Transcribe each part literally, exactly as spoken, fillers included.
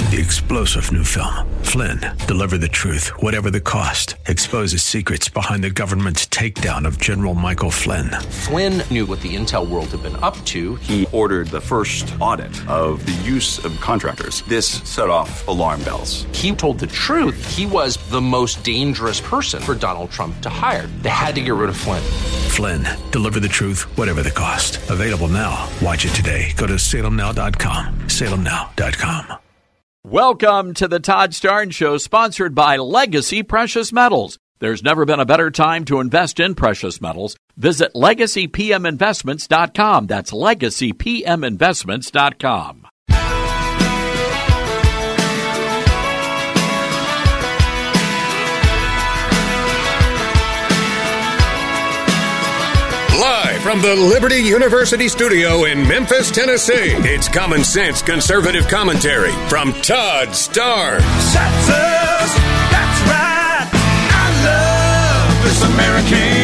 The explosive new film, Flynn, deliver the truth, whatever the cost. Exposes secrets behind the government's takedown of General Michael Flynn. Flynn knew what the intel world had been up to. He ordered the first audit of the use of contractors. This set off alarm bells. He told the truth. He was the most dangerous person for Donald Trump to hire. They had to get rid of Flynn. Flynn, deliver the truth, whatever the cost. Available now. Watch it today. Go to salem now dot com. salem now dot com. Welcome to the Todd Starnes Show, sponsored by Legacy Precious Metals. There's never been a better time to invest in precious metals. Visit legacy p m investments dot com. That's legacy p m investments dot com. Live from the Liberty University studio in Memphis, Tennessee, it's Common Sense Conservative Commentary from Todd Starnes. Texas, that's right. I love this American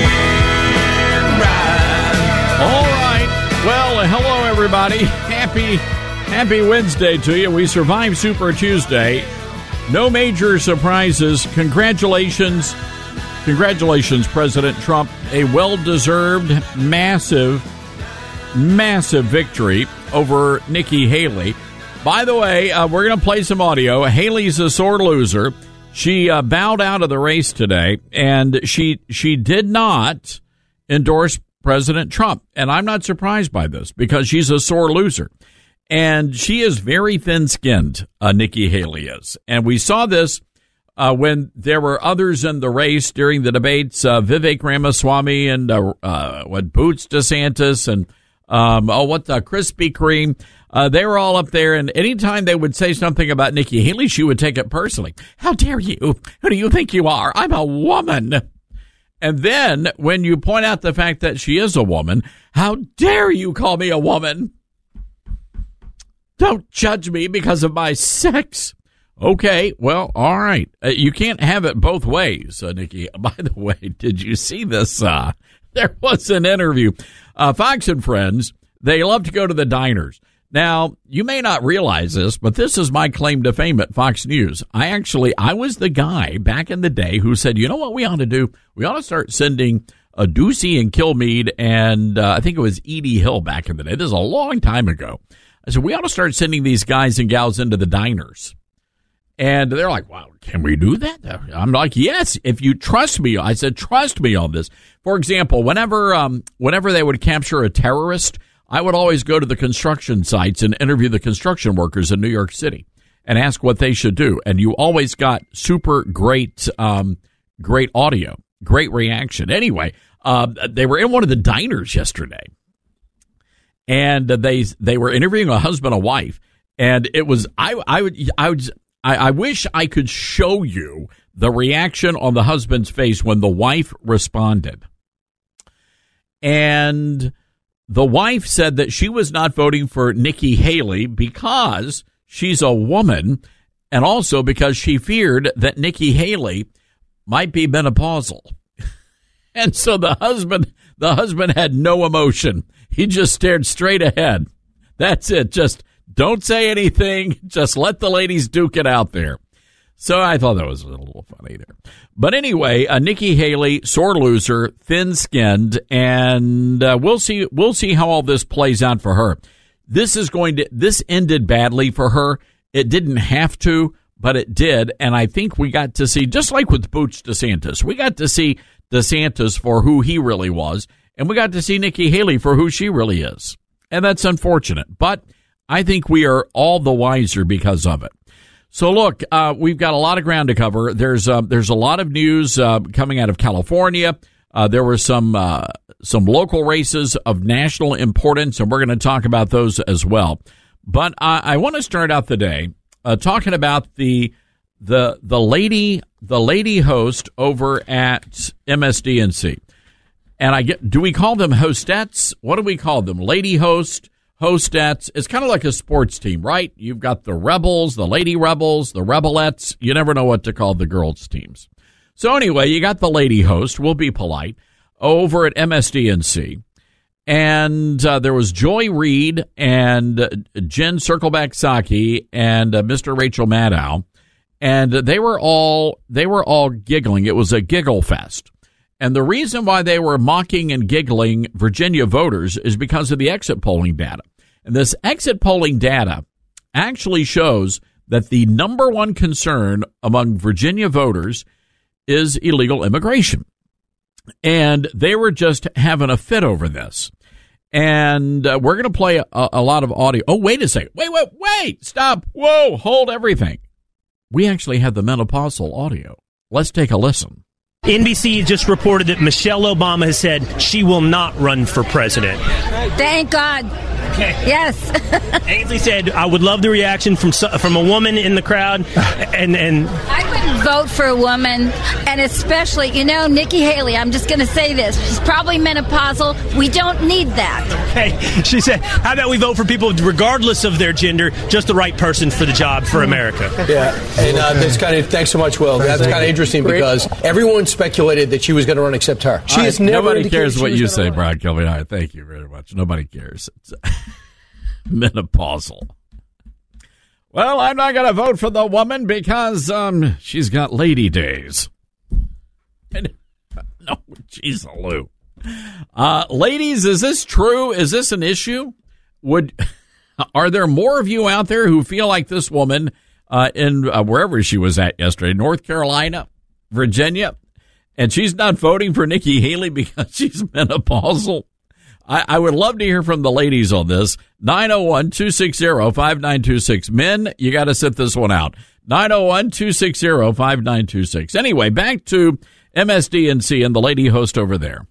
ride. All right. Well, hello, everybody. Happy, happy Wednesday to you. We survived Super Tuesday. No major surprises. Congratulations. Congratulations, President Trump. A well-deserved, massive, massive victory over Nikki Haley. By the way, uh, we're going to play some audio. Haley's a sore loser. She uh, bowed out of the race today, and she she did not endorse President Trump. And I'm not surprised by this, because she's a sore loser. And she is very thin-skinned, uh, Nikki Haley is. And we saw this Uh, when there were others in the race during the debates, uh, Vivek Ramaswamy and uh, uh, what Boots DeSantis and um, oh, what the Krispy Kreme, uh, they were all up there. And anytime they would say something about Nikki Haley, she would take it personally. How dare you? Who do you think you are? I'm a woman. And then when you point out the fact that she is a woman, how dare you call me a woman? Don't judge me because of my sex. Okay, well, all right. Uh, you can't have it both ways, uh, Nikki. By the way, did you see this? Uh, there was an interview. Uh, Fox and Friends, they love to go to the diners. Now, you may not realize this, but this is my claim to fame at Fox News. I actually, I was the guy back in the day who said, you know what we ought to do? We ought to start sending uh, Ducey and Kilmeade and uh, I think it was Edie Hill back in the day. This is a long time ago. I said, we ought to start sending these guys and gals into the diners. And they're like, wow, can we do that? I'm like, yes, if you trust me. I said, trust me on this. For example, whenever um, whenever they would capture a terrorist, I would always go to the construction sites and interview the construction workers in New York City and ask what they should do. And you always got super great, um, great audio, great reaction. Anyway, uh, they were in one of the diners yesterday, and they they were interviewing a husband and wife, and it was I I would I would. I, I wish I could show you the reaction on the husband's face when the wife responded. And the wife said that she was not voting for Nikki Haley because she's a woman, and also because she feared that Nikki Haley might be menopausal. And so the husband, the husband had no emotion. He just stared straight ahead. That's it. Just don't say anything. Just let the ladies duke it out there. So I thought that was a little funny there. But anyway, uh, Nikki Haley, sore loser, thin-skinned, and uh, we'll see. We'll see how all this plays out for her. This is going to. This ended badly for her. It didn't have to, but it did, and I think we got to see, just like with Boots DeSantis, we got to see DeSantis for who he really was, and we got to see Nikki Haley for who she really is, and that's unfortunate, but I think we are all the wiser because of it. So, look, uh, we've got a lot of ground to cover. There's uh, there's a lot of news uh, coming out of California. Uh, there were some uh, some local races of national importance, and we're going to talk about those as well. But I, I want to start out the day uh, talking about the the the lady the lady host over at M S D N C. And I get, do we call them hostettes? What do we call them? Lady host. Hostettes. It's kind of like a sports team, right? You've got the Rebels, the Lady Rebels, the Rebelettes. You never know what to call the girls' teams. So anyway, you got the lady host, we'll be polite, over at M S D N C. And uh, there was Joy Reid and uh, Jen Circleback Psaki and uh, Mister Rachel Maddow, and they were all they were all giggling. It was a giggle fest. And the reason why they were mocking and giggling Virginia voters is because of the exit polling data. And this exit polling data actually shows that the number one concern among Virginia voters is illegal immigration. And they were just having a fit over this. And uh, we're going to play a, a lot of audio. Oh, wait a second. Wait, wait, wait. Stop. Whoa, hold everything. We actually have the menopausal audio. Let's take a listen. N B C just reported that Michelle Obama has said she will not run for president. Thank God. Okay. Yes. Ainsley said, I would love the reaction from from a woman in the crowd. And, and I wouldn't vote for a woman, and especially, you know, Nikki Haley. I'm just going to say this. She's probably menopausal. We don't need that. Okay. She said, how about we vote for people regardless of their gender, just the right person for the job for America? Yeah. And uh, that's kind of, thanks so much, Will. That's kind of interesting because everyone speculated that she was going to run except her. She right, has never Nobody cares what you say, run. Brian Kelly. All right, thank you very much. Nobody cares. It's menopausal. Well, I'm not going to vote for the woman because um, she's got lady days. No, geez, Lou. Uh, ladies, is this true? Is this an issue? Would are there more of you out there who feel like this woman uh, in uh, wherever she was at yesterday, North Carolina, Virginia, and she's not voting for Nikki Haley because she's menopausal? I, I would love to hear from the ladies on this. nine oh one, two six zero, five nine two six. Men, you got to sit this one out. nine oh one, two six zero, five nine two six. Anyway, back to M S D N C and the lady host over there.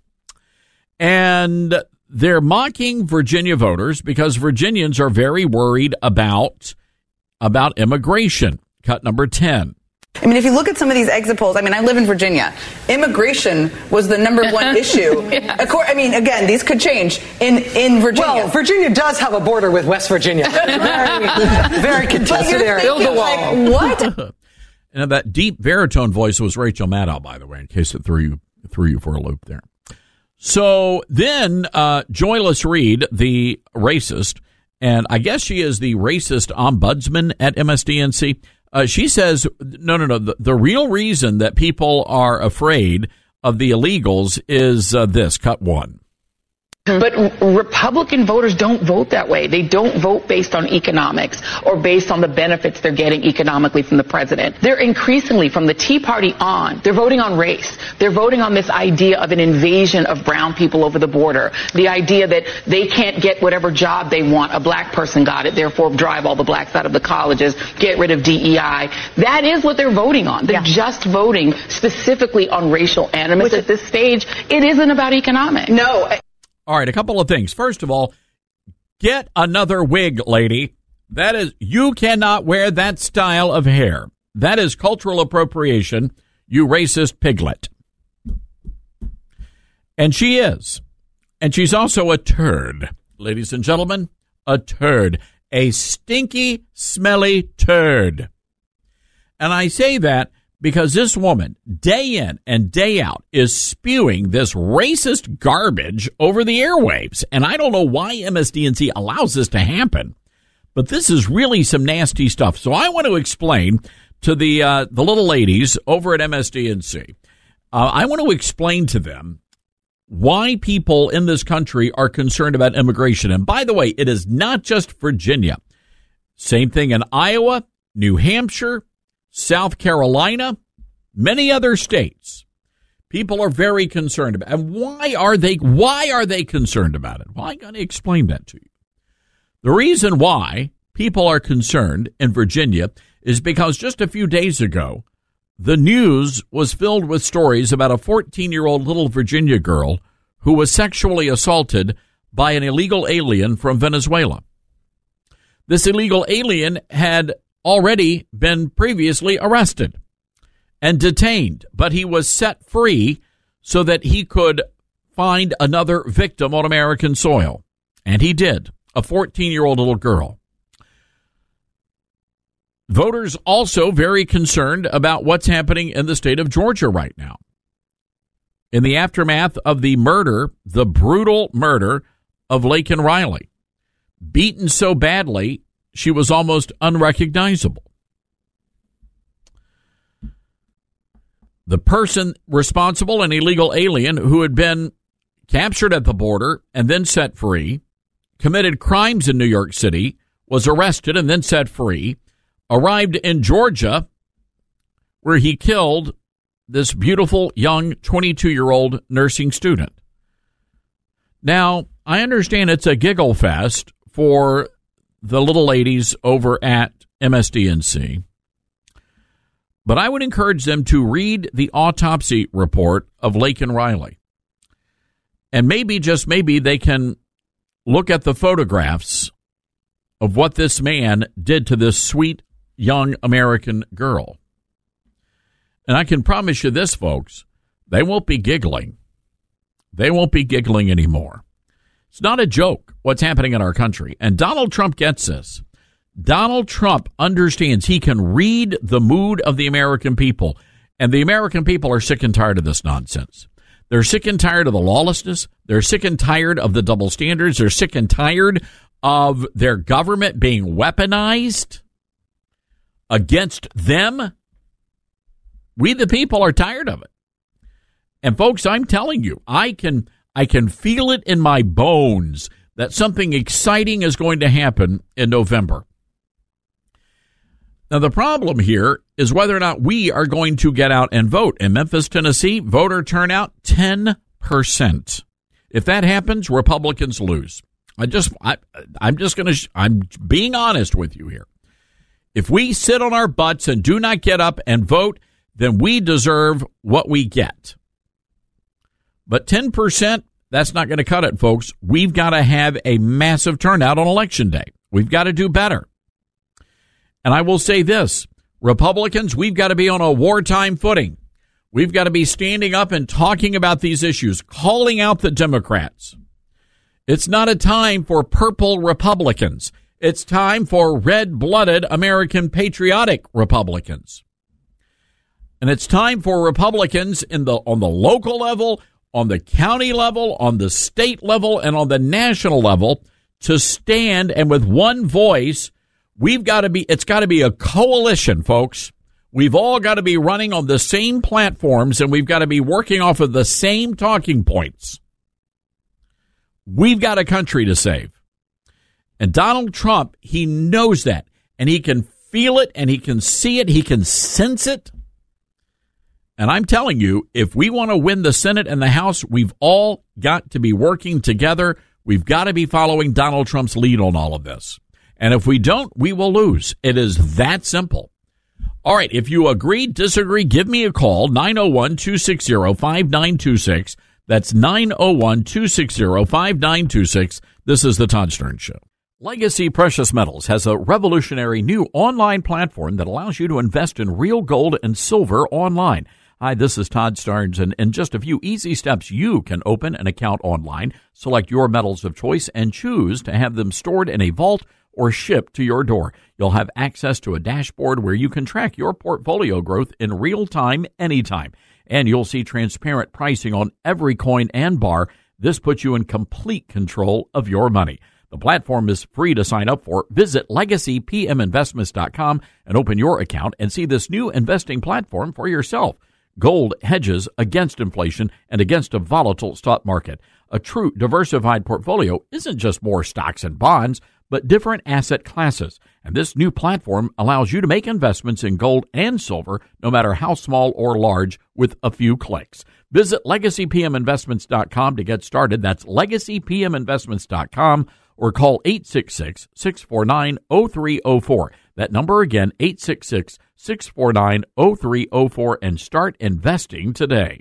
And they're mocking Virginia voters because Virginians are very worried about, about immigration. Cut number ten. I mean, if you look at some of these exit polls, I mean, I live in Virginia. Immigration was the number one issue. Yeah. Of course, I mean, again, these could change in, in Virginia. Well, Virginia does have a border with West Virginia. Very, very contested area. Build a wall. Like, what? And that deep baritone voice was Rachel Maddow, by the way, in case it threw you, threw you for a loop there. So then uh, Joyless Reid, the racist, and I guess she is the racist ombudsman at M S D N C, Uh, she says, no, no, no. The, the real reason that people are afraid of the illegals is uh, this, cut one. But Republican voters don't vote that way. They don't vote based on economics or based on the benefits they're getting economically from the president. They're increasingly, from the Tea Party on, they're voting on race. They're voting on this idea of an invasion of brown people over the border. The idea that they can't get whatever job they want. A black person got it, therefore drive all the blacks out of the colleges, get rid of D E I. That is what they're voting on. They're yeah. just voting specifically on racial animus. Which, at this stage, it isn't about economics. No. All right, a couple of things. First of all, get another wig, lady. That is, you cannot wear that style of hair. That is cultural appropriation, you racist piglet. And she is. And she's also a turd, ladies and gentlemen, a turd, a stinky, smelly turd. And I say that because this woman, day in and day out, is spewing this racist garbage over the airwaves. And I don't know why M S D N C allows this to happen, but this is really some nasty stuff. So I want to explain to the uh, the little ladies over at M S D N C, uh, I want to explain to them why people in this country are concerned about immigration. And by the way, it is not just Virginia. Same thing in Iowa, New Hampshire, South Carolina, many other states. People are very concerned about it. And why are they why are they concerned about it? Well, I got to explain that to you. The reason why people are concerned in Virginia is because just a few days ago, the news was filled with stories about a fourteen-year-old little Virginia girl who was sexually assaulted by an illegal alien from Venezuela. This illegal alien had already been previously arrested and detained, but he was set free so that he could find another victim on American soil. And he did, a fourteen-year-old little girl. Voters also very concerned about what's happening in the state of Georgia right now. In the aftermath of the murder, the brutal murder of Laken Riley, beaten so badly she was almost unrecognizable. The person responsible, an illegal alien who had been captured at the border and then set free, committed crimes in New York City, was arrested and then set free, arrived in Georgia, where he killed this beautiful young twenty-two-year-old nursing student. Now, I understand it's a giggle fest for the little ladies over at M S D N C, but I would encourage them to read the autopsy report of Laken Riley. And maybe, just maybe, they can look at the photographs of what this man did to this sweet young American girl. And I can promise you this, folks, they won't be giggling. They won't be giggling anymore. It's not a joke what's happening in our country. And Donald Trump gets this. Donald Trump understands he can read the mood of the American people. And the American people are sick and tired of this nonsense. They're sick and tired of the lawlessness. They're sick and tired of the double standards. They're sick and tired of their government being weaponized against them. We, the people, are tired of it. And folks, I'm telling you, I can I can feel it in my bones that something exciting is going to happen in November. Now, the problem here is whether or not we are going to get out and vote. In Memphis, Tennessee, voter turnout, ten percent. If that happens, Republicans lose. I just, I, I'm just going to, I'm being honest with you here. If we sit on our butts and do not get up and vote, then we deserve what we get. But ten percent, that's not going to cut it, folks. We've got to have a massive turnout on Election Day. We've got to do better. And I will say this, Republicans, we've got to be on a wartime footing. We've got to be standing up and talking about these issues, calling out the Democrats. It's not a time for purple Republicans. It's time for red-blooded American patriotic Republicans. And it's time for Republicans in the on the local level, on the county level, on the state level, and on the national level to stand and with one voice. We've got to be, it's got to be a coalition, folks. We've all got to be running on the same platforms, and we've got to be working off of the same talking points. We've got a country to save. And Donald Trump, he knows that, and he can feel it, and he can see it, he can sense it. And I'm telling you, if we want to win the Senate and the House, we've all got to be working together. We've got to be following Donald Trump's lead on all of this. And if we don't, we will lose. It is that simple. All right, if you agree, disagree, give me a call, nine oh one, two six zero, five nine two six. That's nine oh one, two six zero, five nine two six. This is the Todd Stern Show. Legacy Precious Metals has a revolutionary new online platform that allows you to invest in real gold and silver online. Hi, this is Todd Starnes, and in just a few easy steps, you can open an account online, select your metals of choice, and choose to have them stored in a vault or shipped to your door. You'll have access to a dashboard where you can track your portfolio growth in real time, anytime. And you'll see transparent pricing on every coin and bar. This puts you in complete control of your money. The platform is free to sign up for. Visit legacy p m investments dot com and open your account and see this new investing platform for yourself. Gold hedges against inflation and against a volatile stock market. A true diversified portfolio isn't just more stocks and bonds, but different asset classes. And this new platform allows you to make investments in gold and silver, no matter how small or large, with a few clicks. Visit legacy p m investments dot com to get started. That's legacy p m investments dot com or call eight six six, six four nine, zero three zero four. That number again, eight six six, six four nine, zero three zero four, and start investing today.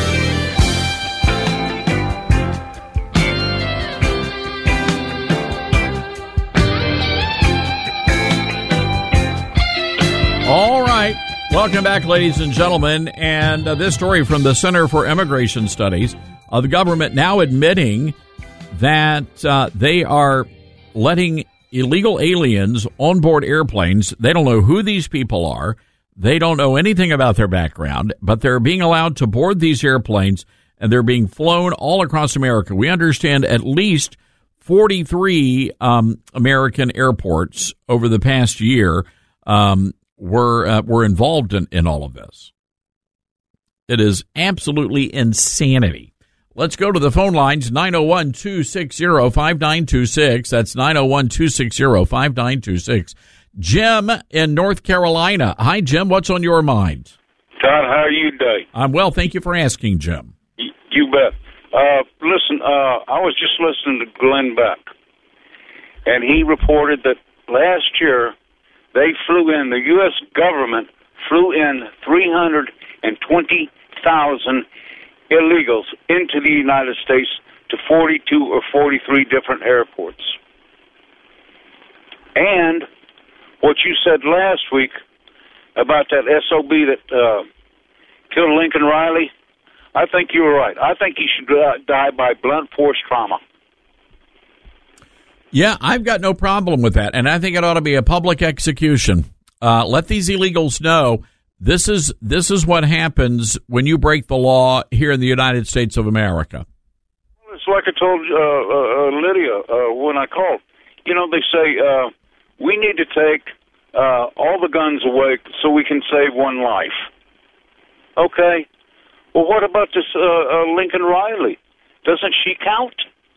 All right. Welcome back, ladies and gentlemen. And uh, this story from the Center for Immigration Studies, uh, the government now admitting that uh, they are letting illegal aliens on board airplanes. They don't know who these people are. They don't know anything about their background, but they're being allowed to board these airplanes, and they're being flown all across America. We understand at least forty-three um, American airports over the past year um, were uh, were involved in, in all of this. It is absolutely insanity. Let's go to the phone lines, nine oh one, two six zero, five nine two six. That's nine oh one, two six zero, five nine two six. Jim in North Carolina. Hi, Jim. What's on your mind? Todd, how are you today? I'm well. Thank you for asking, Jim. You, you bet. Uh, listen, uh, I was just listening to Glenn Beck, and he reported that last year they flew in, the U S government flew in three hundred twenty thousand illegals into the United States to forty-two or forty-three different airports. And what you said last week about that S O B that uh, killed Lincoln Riley, I think you were right. I think he should uh, die by blunt force trauma. Yeah, I've got no problem with that, and I think it ought to be a public execution. Uh, let these illegals know this is this is what happens when you break the law here in the United States of America. Well, it's like I told uh, uh, Lydia uh, when I called. You know, they say uh, we need to take uh, all the guns away so we can save one life. Okay. Well, what about this uh, uh, Lincoln Riley? Doesn't she count?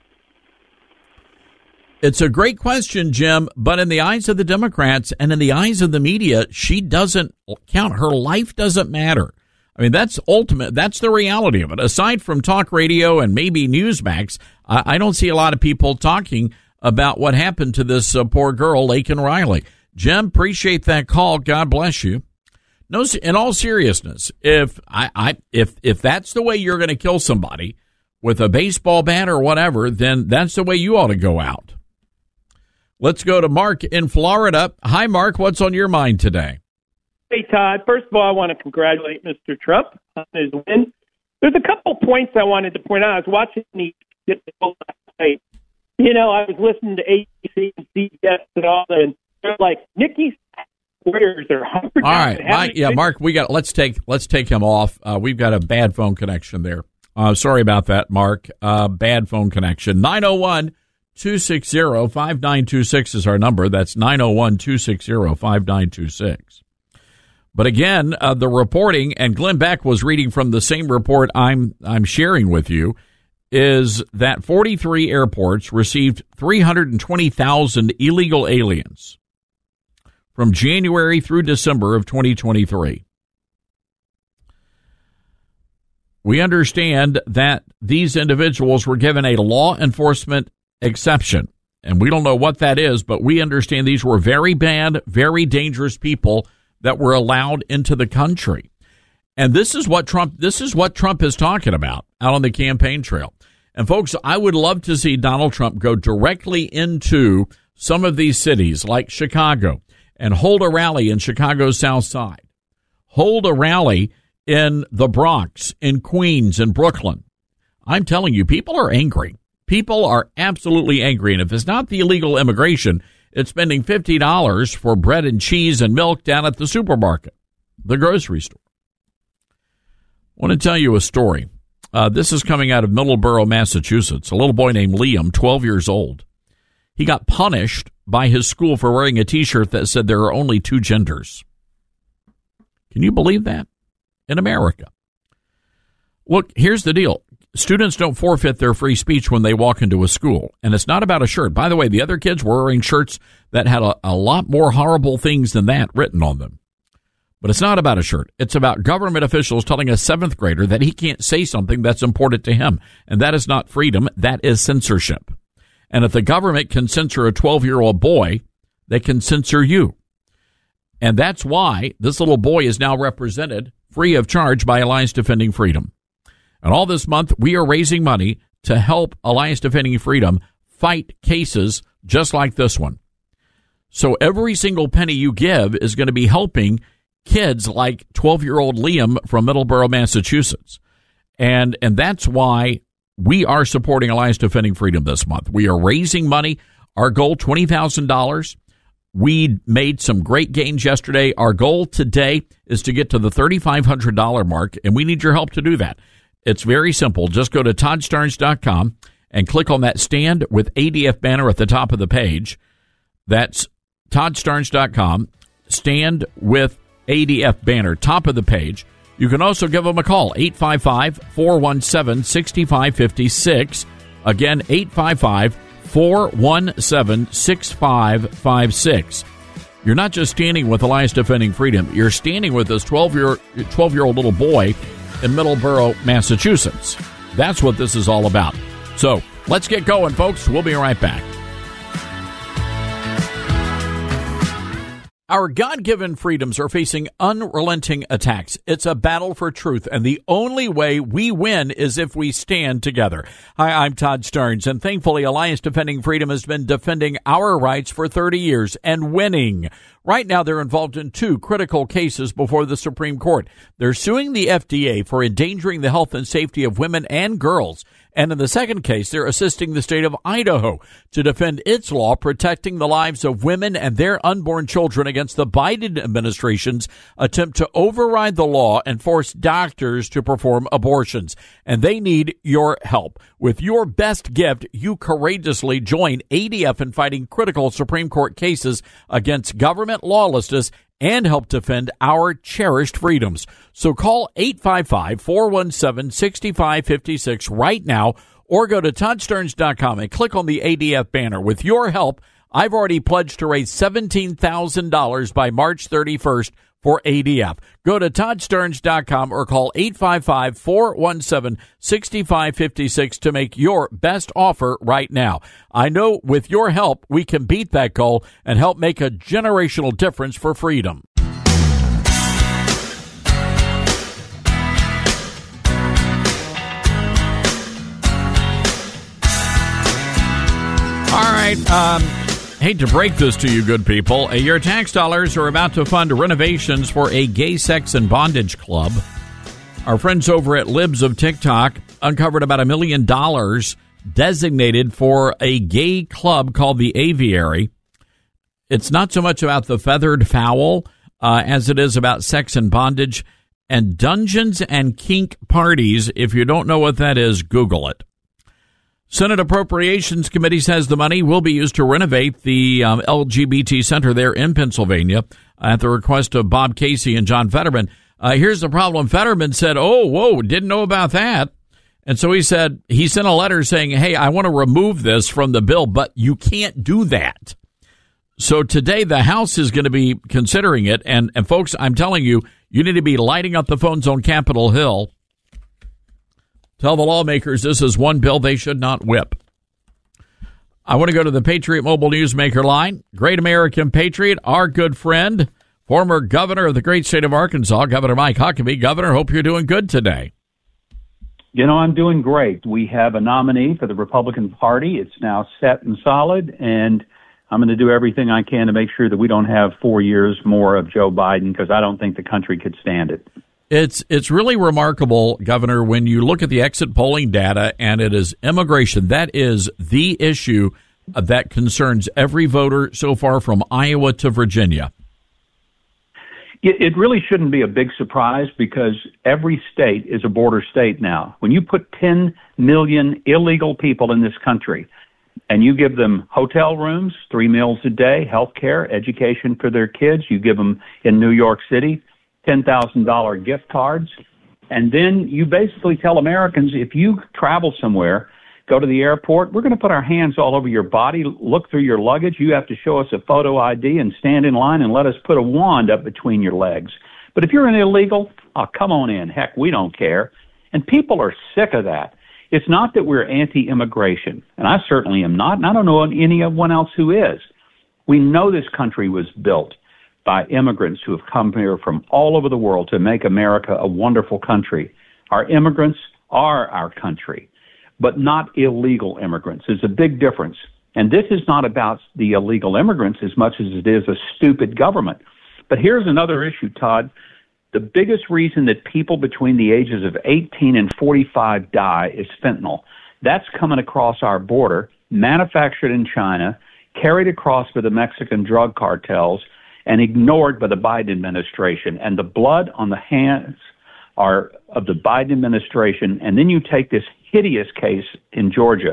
It's a great question, Jim, but in the eyes of the Democrats and in the eyes of the media, she doesn't count. Her life doesn't matter. I mean, that's ultimate. That's the reality of it. Aside from talk radio and maybe Newsmax, I, I don't see a lot of people talking about what happened to this uh, poor girl, Laken Riley. Jim, appreciate that call. God bless you. No, in all seriousness, if I, I if if that's the way you're going to kill somebody with a baseball bat or whatever, then that's the way you ought to go out. Let's go to Mark in Florida. Hi, Mark. What's on your mind today? Hey, Todd. First of all, I want to congratulate Mister Trump on his win. There's a couple points I wanted to point out. I was watching the get the vote last night. You know, I was listening to A B C and C B S and all that, and they're like, Nikki's Warriors are hungry. All right, Mike, yeah, Mark, we got let's take let's take him off. Uh, we've got a bad phone connection there. Uh, sorry about that, Mark. Uh, bad phone connection. nine oh one, two six zero, five nine two six is our number. That's nine oh one, two six zero, five nine two six. But again, uh, the reporting, and Glenn Beck was reading from the same report I'm I'm sharing with you, is that forty-three airports received three hundred twenty thousand illegal aliens from January through December of twenty twenty-three. We understand that these individuals were given a law enforcement exception, and we don't know what that is, but we understand these were very bad, very dangerous people that were allowed into the country. And this is what Trump this is what Trump is talking about out on the campaign trail. And folks, I would love to see Donald Trump go directly into some of these cities like Chicago and hold a rally in Chicago's South Side. Hold a rally in the Bronx, in Queens, in Brooklyn. I'm telling you, people are angry. People are absolutely angry. And if it's not the illegal immigration, it's spending fifty dollars for bread and cheese and milk down at the supermarket, the grocery store. I want to tell you a story. Uh, this is coming out of Middleborough, Massachusetts. A little boy named Liam, twelve years old. He got punished by his school for wearing a T-shirt that said there are only two genders. Can you believe that? In America. Look, here's the deal. Students don't forfeit their free speech when they walk into a school. And it's not about a shirt. By the way, the other kids were wearing shirts that had a, a lot more horrible things than that written on them. But it's not about a shirt. It's about government officials telling a seventh grader that he can't say something that's important to him. And that is not freedom. That is censorship. And if the government can censor a twelve-year-old boy, they can censor you. And that's why this little boy is now represented free of charge by Alliance Defending Freedom. And all this month, we are raising money to help Alliance Defending Freedom fight cases just like this one. So every single penny you give is going to be helping kids like twelve-year-old Liam from Middleborough, Massachusetts. And and that's why we are supporting Alliance Defending Freedom this month. We are raising money. Our goal, twenty thousand dollars. We made some great gains yesterday. Our goal today is to get to the three thousand five hundred dollars mark, and we need your help to do that. It's very simple. Just go to Todd Starnes dot com and click on that Stand with A D F banner at the top of the page. That's Todd Starnes dot com, Stand with A D F banner, top of the page. You can also give them a call, eight five five, four one seven, six five five six. Again, eight five five, four one seven, six five five six. You're not just standing with Alliance Defending Freedom. You're standing with this twelve-year-old little boy in Middleborough, Massachusetts. That's what this is all about. So let's get going, folks. We'll be right back. Our God-given freedoms are facing unrelenting attacks. It's a battle for truth, and the only way we win is if we stand together. Hi, I'm Todd Starnes, and thankfully Alliance Defending Freedom has been defending our rights for thirty years and winning. Right now, they're involved in two critical cases before the Supreme Court. They're suing the F D A for endangering the health and safety of women and girls. And in the second case, they're assisting the state of Idaho to defend its law protecting the lives of women and their unborn children against the Biden administration's attempt to override the law and force doctors to perform abortions. And they need your help. With your best gift, you courageously join A D F in fighting critical Supreme Court cases against government lawlessness and help defend our cherished freedoms. So call eight five five, four one seven, six five five six right now or go to Todd Starnes dot com and click on the A D F banner. With your help, I've already pledged to raise seventeen thousand dollars by March thirty-first for A D F. Go to Todd Starnes dot com or call eight five five, four one seven, six five five six to make your best offer right now. I know with your help, we can beat that goal and help make a generational difference for freedom. All right, um... hate to break this to you, good people. Your tax dollars are about to fund renovations for a gay sex and bondage club. Our friends over at Libs of TikTok uncovered about a million dollars designated for a gay club called the Aviary. It's not so much about the feathered fowl uh, as it is about sex and bondage and dungeons and kink parties. If you don't know what that is, Google it. Senate Appropriations Committee says the money will be used to renovate the um, L G B T center there in Pennsylvania at the request of Bob Casey and John Fetterman. Uh, here's the problem. Fetterman said, oh, whoa, didn't know about that. And so he said, he sent a letter saying, hey, I want to remove this from the bill, but you can't do that. So today the House is going to be considering it. And, and folks, I'm telling you, you need to be lighting up the phones on Capitol Hill. Tell the lawmakers this is one bill they should not whip. I want to go to the Patriot Mobile Newsmaker line. Great American Patriot, our good friend, former governor of the great state of Arkansas, Governor Mike Huckabee. Governor, hope you're doing good today. You know, I'm doing great. We have a nominee for the Republican Party. It's now set and solid, and I'm going to do everything I can to make sure that we don't have four years more of Joe Biden, because I don't think the country could stand it. It's it's really remarkable, Governor, when you look at the exit polling data, and it is immigration. That is the issue that concerns every voter so far from Iowa to Virginia. It, it really shouldn't be a big surprise, because every state is a border state now. When you put ten million illegal people in this country and you give them hotel rooms, three meals a day, health care, education for their kids, you give them in New York City ten thousand dollars gift cards. And then you basically tell Americans, if you travel somewhere, go to the airport, we're going to put our hands all over your body, look through your luggage. You have to show us a photo I D and stand in line and let us put a wand up between your legs. But if you're an illegal, oh, come on in. Heck, we don't care. And people are sick of that. It's not that we're anti-immigration, and I certainly am not, and I don't know anyone else who is. We know this country was built by immigrants who have come here from all over the world to make America a wonderful country. Our immigrants are our country, but not illegal immigrants. There's a big difference. And this is not about the illegal immigrants as much as it is a stupid government. But here's another issue, Todd. The biggest reason that people between the ages of eighteen and forty-five die is fentanyl. That's coming across our border, manufactured in China, carried across by the Mexican drug cartels, and ignored by the Biden administration. And the blood on the hands are of the Biden administration. And then you take this hideous case in Georgia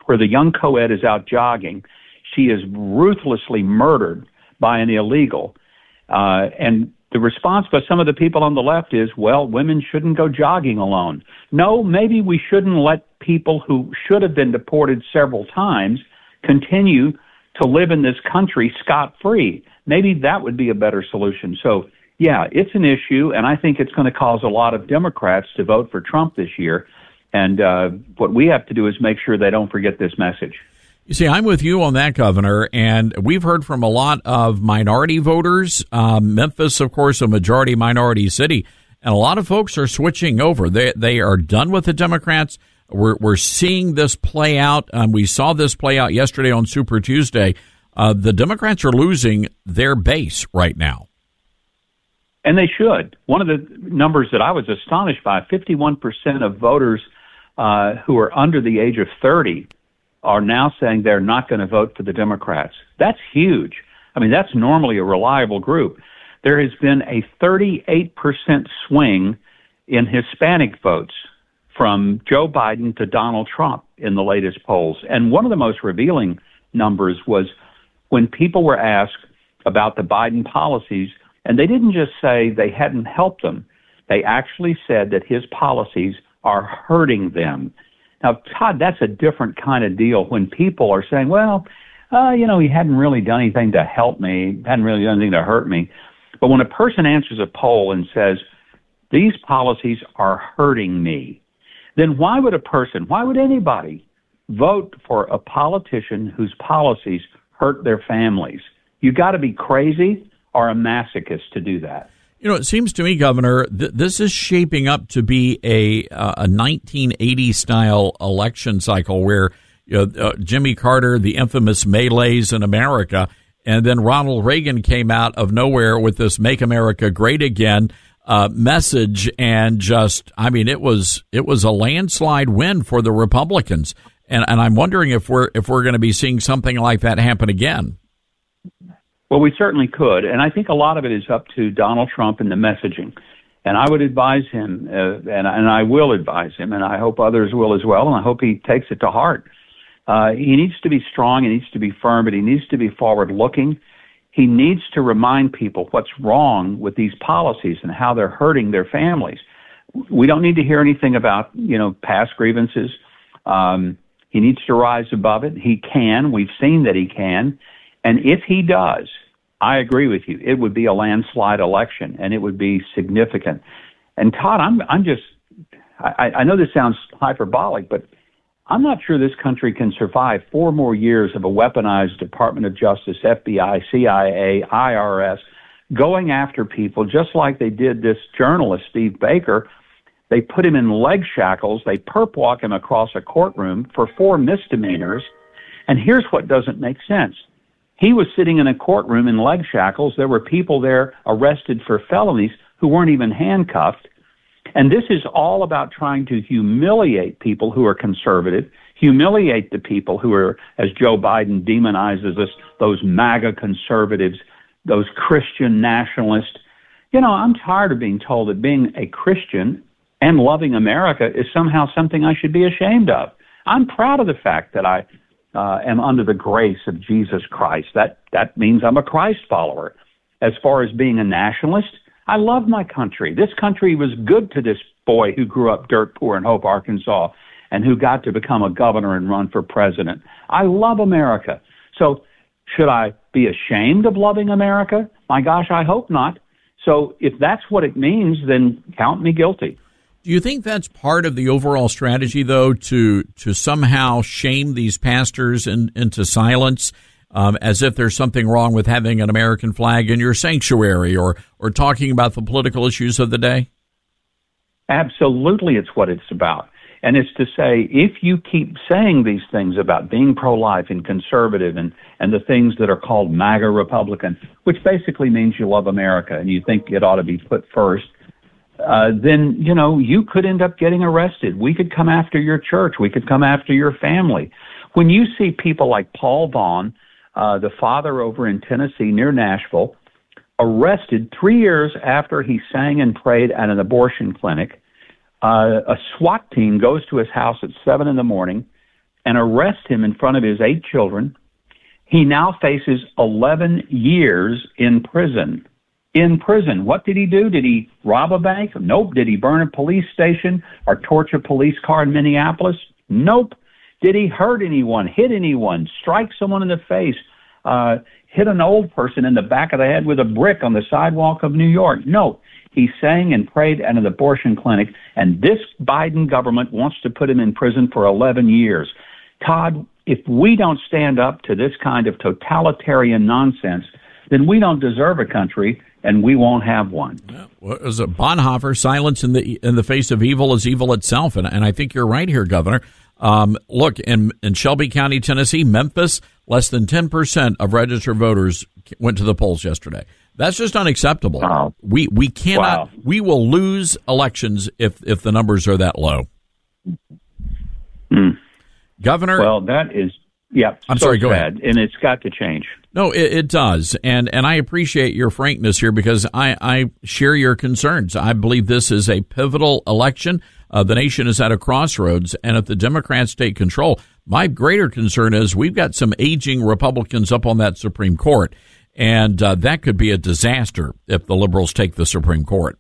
where the young co-ed is out jogging. She is ruthlessly murdered by an illegal. Uh, and the response by some of the people on the left is, well, women shouldn't go jogging alone. No, maybe we shouldn't let people who should have been deported several times continue to live in this country scot-free. Maybe that would be a better solution. So, yeah, it's an issue, and I think it's going to cause a lot of Democrats to vote for Trump this year. And uh, what we have to do is make sure they don't forget this message. You see, I'm with you on that, Governor, and we've heard from a lot of minority voters. Um, Memphis, of course, a majority minority city, and a lot of folks are switching over. They they are done with the Democrats. We're we're seeing this play out. Um, we saw this play out yesterday on Super Tuesday. Uh, the Democrats are losing their base right now. And they should. One of the numbers that I was astonished by, fifty-one percent of voters uh, who are under the age of thirty are now saying they're not going to vote for the Democrats. That's huge. I mean, that's normally a reliable group. There has been a thirty-eight percent swing in Hispanic votes from Joe Biden to Donald Trump in the latest polls. And one of the most revealing numbers was when people were asked about the Biden policies, and they didn't just say they hadn't helped them. They actually said that his policies are hurting them. Now, Todd, that's a different kind of deal when people are saying, well, uh, you know, he hadn't really done anything to help me, hadn't really done anything to hurt me. But when a person answers a poll and says, these policies are hurting me, then why would a person, why would anybody vote for a politician whose policies hurt their families? You got to be crazy or a masochist to do that. You know, it seems to me, Governor, th- this is shaping up to be a uh, a nineteen eighty style election cycle where you know, uh, Jimmy Carter, the infamous melees in America, and then Ronald Reagan came out of nowhere with this "Make America Great Again" uh, message, and just, I mean, it was it was a landslide win for the Republicans, and and I'm wondering if we're if we're going to be seeing something like that happen again. Well, we certainly could, and I think a lot of it is up to Donald Trump and the messaging. And I would advise him, uh, and, and I will advise him, and I hope others will as well, and I hope he takes it to heart. Uh, he needs to be strong, he needs to be firm, but he needs to be forward-looking. He needs to remind people what's wrong with these policies and how they're hurting their families. We don't need to hear anything about, you know, past grievances. Um, he needs to rise above it. He can. We've seen that he can. And if he does, I agree with you, it would be a landslide election, and it would be significant. And Todd, I'm I'm just, I, I know this sounds hyperbolic, but I'm not sure this country can survive four more years of a weaponized Department of Justice, F B I, C I A, I R S, going after people just like they did this journalist, Steve Baker. They put him in leg shackles. They perp walk him across a courtroom for four misdemeanors. And here's what doesn't make sense. He was sitting in a courtroom in leg shackles. There were people there arrested for felonies who weren't even handcuffed. And this is all about trying to humiliate people who are conservative, humiliate the people who are, as Joe Biden demonizes us, those MAGA conservatives, those Christian nationalists. You know, I'm tired of being told that being a Christian and loving America is somehow something I should be ashamed of. I'm proud of the fact that I Uh, am under the grace of Jesus Christ. That that means I'm a Christ follower. As far as being a nationalist, I love my country. This country was good to this boy who grew up dirt poor in Hope, Arkansas, and who got to become a governor and run for president. I love America. So should I be ashamed of loving America? My gosh, I hope not. So if that's what it means, then count me guilty. Do you think that's part of the overall strategy, though, to to somehow shame these pastors in, into silence, um, as if there's something wrong with having an American flag in your sanctuary, or or talking about the political issues of the day? Absolutely, it's what it's about. And it's to say, if you keep saying these things about being pro-life and conservative and, and the things that are called MAGA Republican, which basically means you love America and you think it ought to be put first, Uh, then, you know, you could end up getting arrested. We could come after your church. We could come after your family. When you see people like Paul Vaughn, uh, the father over in Tennessee near Nashville, arrested three years after he sang and prayed at an abortion clinic, uh, a SWAT team goes to his house at seven in the morning, and arrest him in front of his eight children. He now faces eleven years in prison. In prison. What did he do? Did he rob a bank? Nope. Did he burn a police station or torch a police car in Minneapolis? Nope. Did he hurt anyone, hit anyone, strike someone in the face, uh, hit an old person in the back of the head with a brick on the sidewalk of New York? No. He sang and prayed at an abortion clinic, and this Biden government wants to put him in prison for eleven years. Todd, if we don't stand up to this kind of totalitarian nonsense, then we don't deserve a country, and we won't have one. Yeah. Well, as a Bonhoeffer, silence in the in the face of evil is evil itself, and, and I think you're right here, Governor. Um, look, in, in Shelby County, Tennessee, Memphis, less than ten percent of registered voters went to the polls yesterday. That's just unacceptable. Wow. We we cannot. Wow. We will lose elections if if the numbers are that low. Mm. Governor, well, that is yeah. I'm so sorry. Go sad, ahead. And it's got to change. No, it, it does, and and I appreciate your frankness here because I I share your concerns. I believe this is a pivotal election. Uh, the nation is at a crossroads, and if the Democrats take control, my greater concern is we've got some aging Republicans up on that Supreme Court. And uh, that could be a disaster if the liberals take the Supreme Court.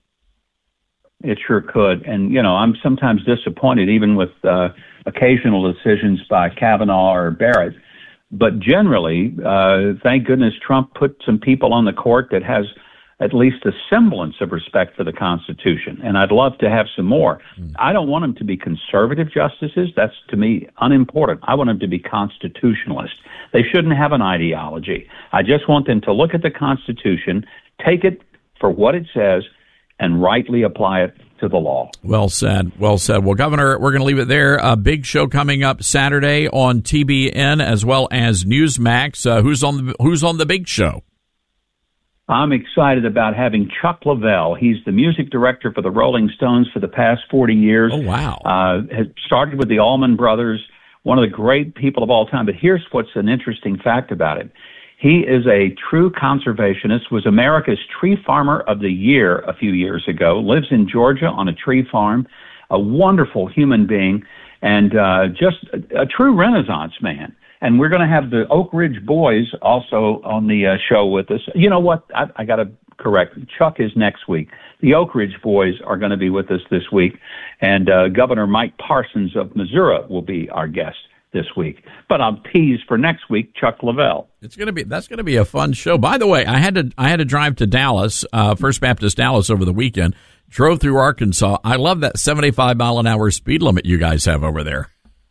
It sure could. And, you know, I'm sometimes disappointed even with uh, occasional decisions by Kavanaugh or Barrett. But generally, uh, thank goodness Trump put some people on the court that has at least a semblance of respect for the Constitution. And I'd love to have some more. Mm. I don't want them to be conservative justices. That's, to me, unimportant. I want them to be constitutionalists. They shouldn't have an ideology. I just want them to look at the Constitution, take it for what it says, and rightly apply it to the law. Well said. Well said. Well, Governor, we're going to leave it there. A big show coming up Saturday on T B N as well as Newsmax. Uh, who's on the Who's on the big show? I'm excited about having Chuck Leavell. He's the music director for the Rolling Stones for the past forty years. Oh, wow. Uh, has started with the Allman Brothers, one of the great people of all time. But here's what's an interesting fact about it. He is a true conservationist, was America's Tree Farmer of the Year a few years ago, lives in Georgia on a tree farm, a wonderful human being, and uh, just a, a true Renaissance man. And we're going to have the Oak Ridge Boys also on the uh, show with us. You know what? I, I got to correct. Chuck is next week. The Oak Ridge Boys are going to be with us this week. And uh, Governor Mike Parsons of Missouri will be our guest this week. But I'll tease for next week Chuck Leavell. It's going to be that's going to be a fun show. By the way, I had to I had to drive to Dallas, uh, First Baptist Dallas over the weekend. Drove through Arkansas. I love that seventy-five mile an hour speed limit you guys have over there.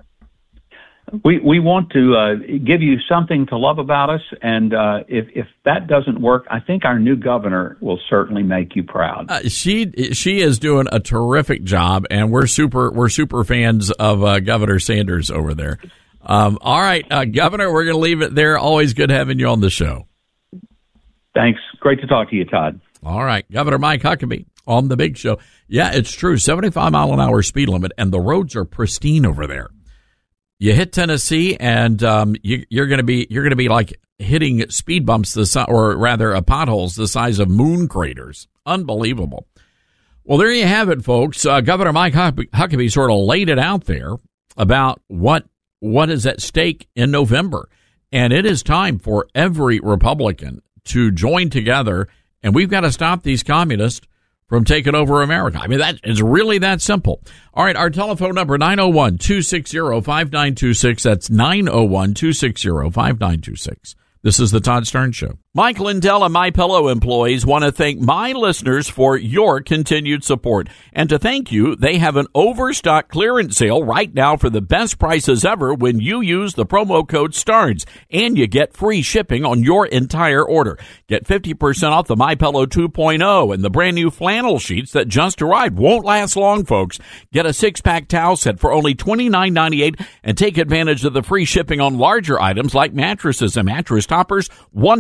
We we want to uh, give you something to love about us, and uh, if if that doesn't work, I think our new governor will certainly make you proud. Uh, she she is doing a terrific job, and we're super we're super fans of uh, Governor Sanders over there. Um, all right, uh, Governor, we're going to leave it there. Always good having you on the show. Thanks. Great to talk to you, Todd. All right, Governor Mike Huckabee on the big show. Yeah, it's true. seventy-five mile an hour speed limit, and the roads are pristine over there. You hit Tennessee, and um, you, you're going to be you're going to be like hitting speed bumps the si- or rather, uh, potholes the size of moon craters. Unbelievable. Well, there you have it, folks. Uh, Governor Mike Huckabee sort of laid it out there about what what is at stake in November, and it is time for every Republican to join together, and we've got to stop these communists from taking over America. I mean, that is really that simple. All right, our telephone number, nine oh one, two six zero, five nine two six. That's nine oh one, two six zero, five nine two six. This is the Todd Stern Show. Mike Lindell and MyPillow employees want to thank my listeners for your continued support. And to thank you, they have an overstock clearance sale right now for the best prices ever when you use the promo code STARNS. And you get free shipping on your entire order. Get fifty percent off the MyPillow two point oh and the brand new flannel sheets that just arrived. Won't last long, folks. Get a six-pack towel set for only twenty-nine ninety-eight and take advantage of the free shipping on larger items like mattresses and mattress toppers. one hundred percent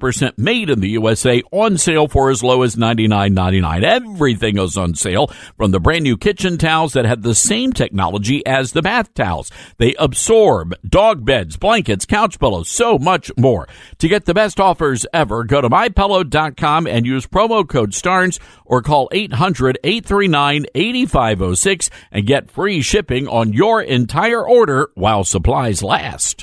percent made in the U S A, on sale for as low as ninety-nine ninety-nine. Everything is on sale, from the brand new kitchen towels that have the same technology as the bath towels. They absorb dog beds, blankets, couch pillows, so much more. To get the best offers ever, go to my pillow dot com and use promo code STARNS or call eight hundred, eight three nine, eight five zero six and get free shipping on your entire order while supplies last.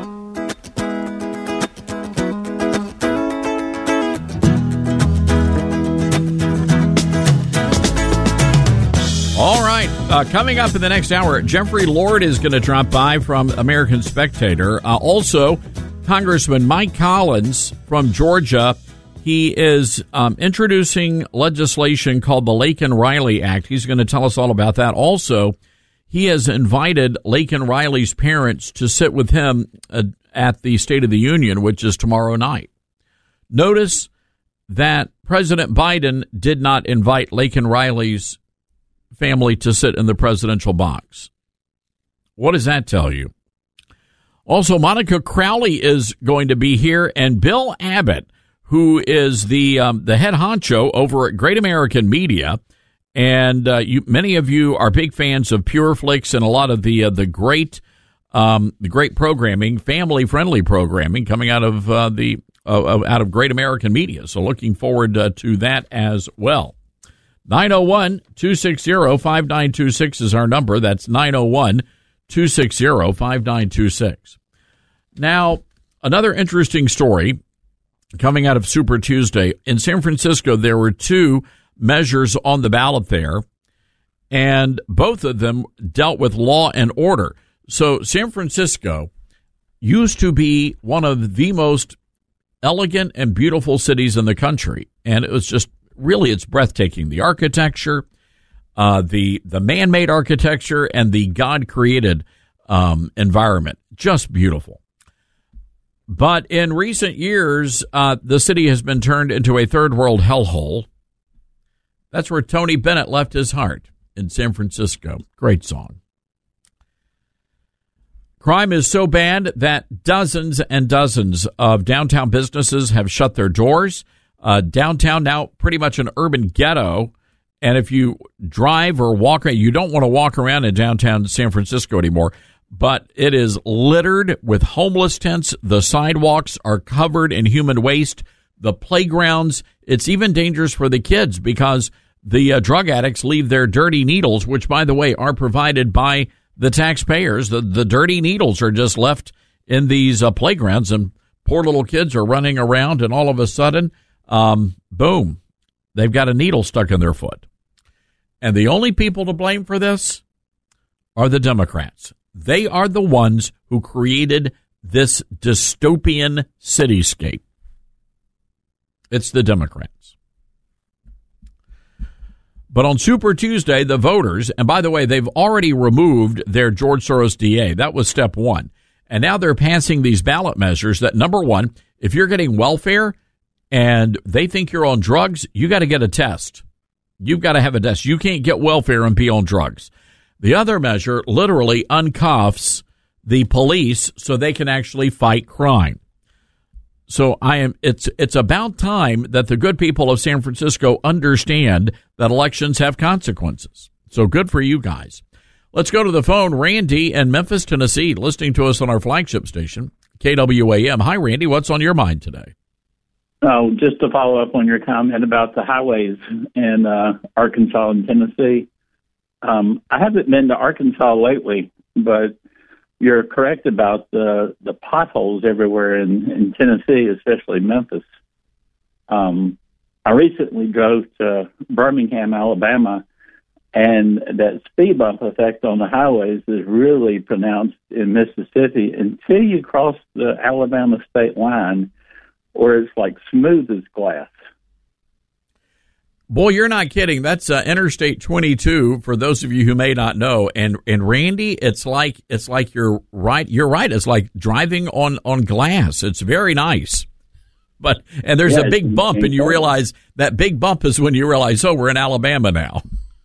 All right, uh, coming up in the next hour, Jeffrey Lord is going to drop by from American Spectator. Uh, also, Congressman Mike Collins from Georgia. He is um, introducing legislation called the Laken Riley Act. He's going to tell us all about that. Also, he has invited Laken Riley's parents to sit with him uh, at the State of the Union, which is tomorrow night. Notice that President Biden did not invite Laken Riley's family to sit in the presidential box. What does that tell you? Also, Monica Crowley is going to be here, and Bill Abbott, who is the um, the head honcho over at Great American Media, and uh, you, many of you are big fans of Pure Flix and a lot of the uh, the great um, the great programming, family friendly programming coming out of uh, the uh, out of Great American Media. So, looking forward uh, to that as well. nine oh one, two six zero, five nine two six is our number. That's nine oh one, two six zero, five nine two six. Now, another interesting story coming out of Super Tuesday. In San Francisco, there were two measures on the ballot there, and both of them dealt with law and order. So San Francisco used to be one of the most elegant and beautiful cities in the country, and it was just really, it's breathtaking. The architecture, uh, the the man-made architecture, and the God-created um, environment, just beautiful. But in recent years, uh, the city has been turned into a third-world hellhole. That's where Tony Bennett left his heart, in San Francisco. Great song. Crime is so bad that dozens and dozens of downtown businesses have shut their doors. Uh, downtown now pretty much an urban ghetto, and if you drive or walk, you don't want to walk around in downtown San Francisco anymore, but it is littered with homeless tents. The sidewalks are covered in human waste. The playgrounds, it's even dangerous for the kids because the uh, drug addicts leave their dirty needles, which, by the way, are provided by the taxpayers. The, the dirty needles are just left in these uh, playgrounds, and poor little kids are running around, and all of a sudden, Um, boom, they've got a needle stuck in their foot. And the only people to blame for this are the Democrats. They are the ones who created this dystopian cityscape. It's the Democrats. But on Super Tuesday, the voters, and by the way, they've already removed their George Soros D A. That was step one. And now they're passing these ballot measures that, number one, if you're getting welfare and they think you're on drugs, you got to get a test. You've got to have a test. You can't get welfare and be on drugs. The other measure literally uncuffs the police so they can actually fight crime. So I am. It's it's about time that the good people of San Francisco understand that elections have consequences. So good for you guys. Let's go to the phone. Randy in Memphis, Tennessee, listening to us on our flagship station, K W A M. Hi, Randy. What's on your mind today? Oh, just to follow up on your comment about the highways in uh, Arkansas and Tennessee. Um, I haven't been to Arkansas lately, but you're correct about the the potholes everywhere in, in Tennessee, especially Memphis. Um, I recently drove to Birmingham, Alabama, and that speed bump effect on the highways is really pronounced in Mississippi until you cross the Alabama state line, where it's like smooth as glass. Boy, you're not kidding. That's uh, Interstate twenty-two. For those of you who may not know, and and Randy, it's like it's like you're right. You're right. It's like driving on, on glass. It's very nice, but and there's yeah, a big bump, and you realize that big bump is when you realize, oh, we're in Alabama now.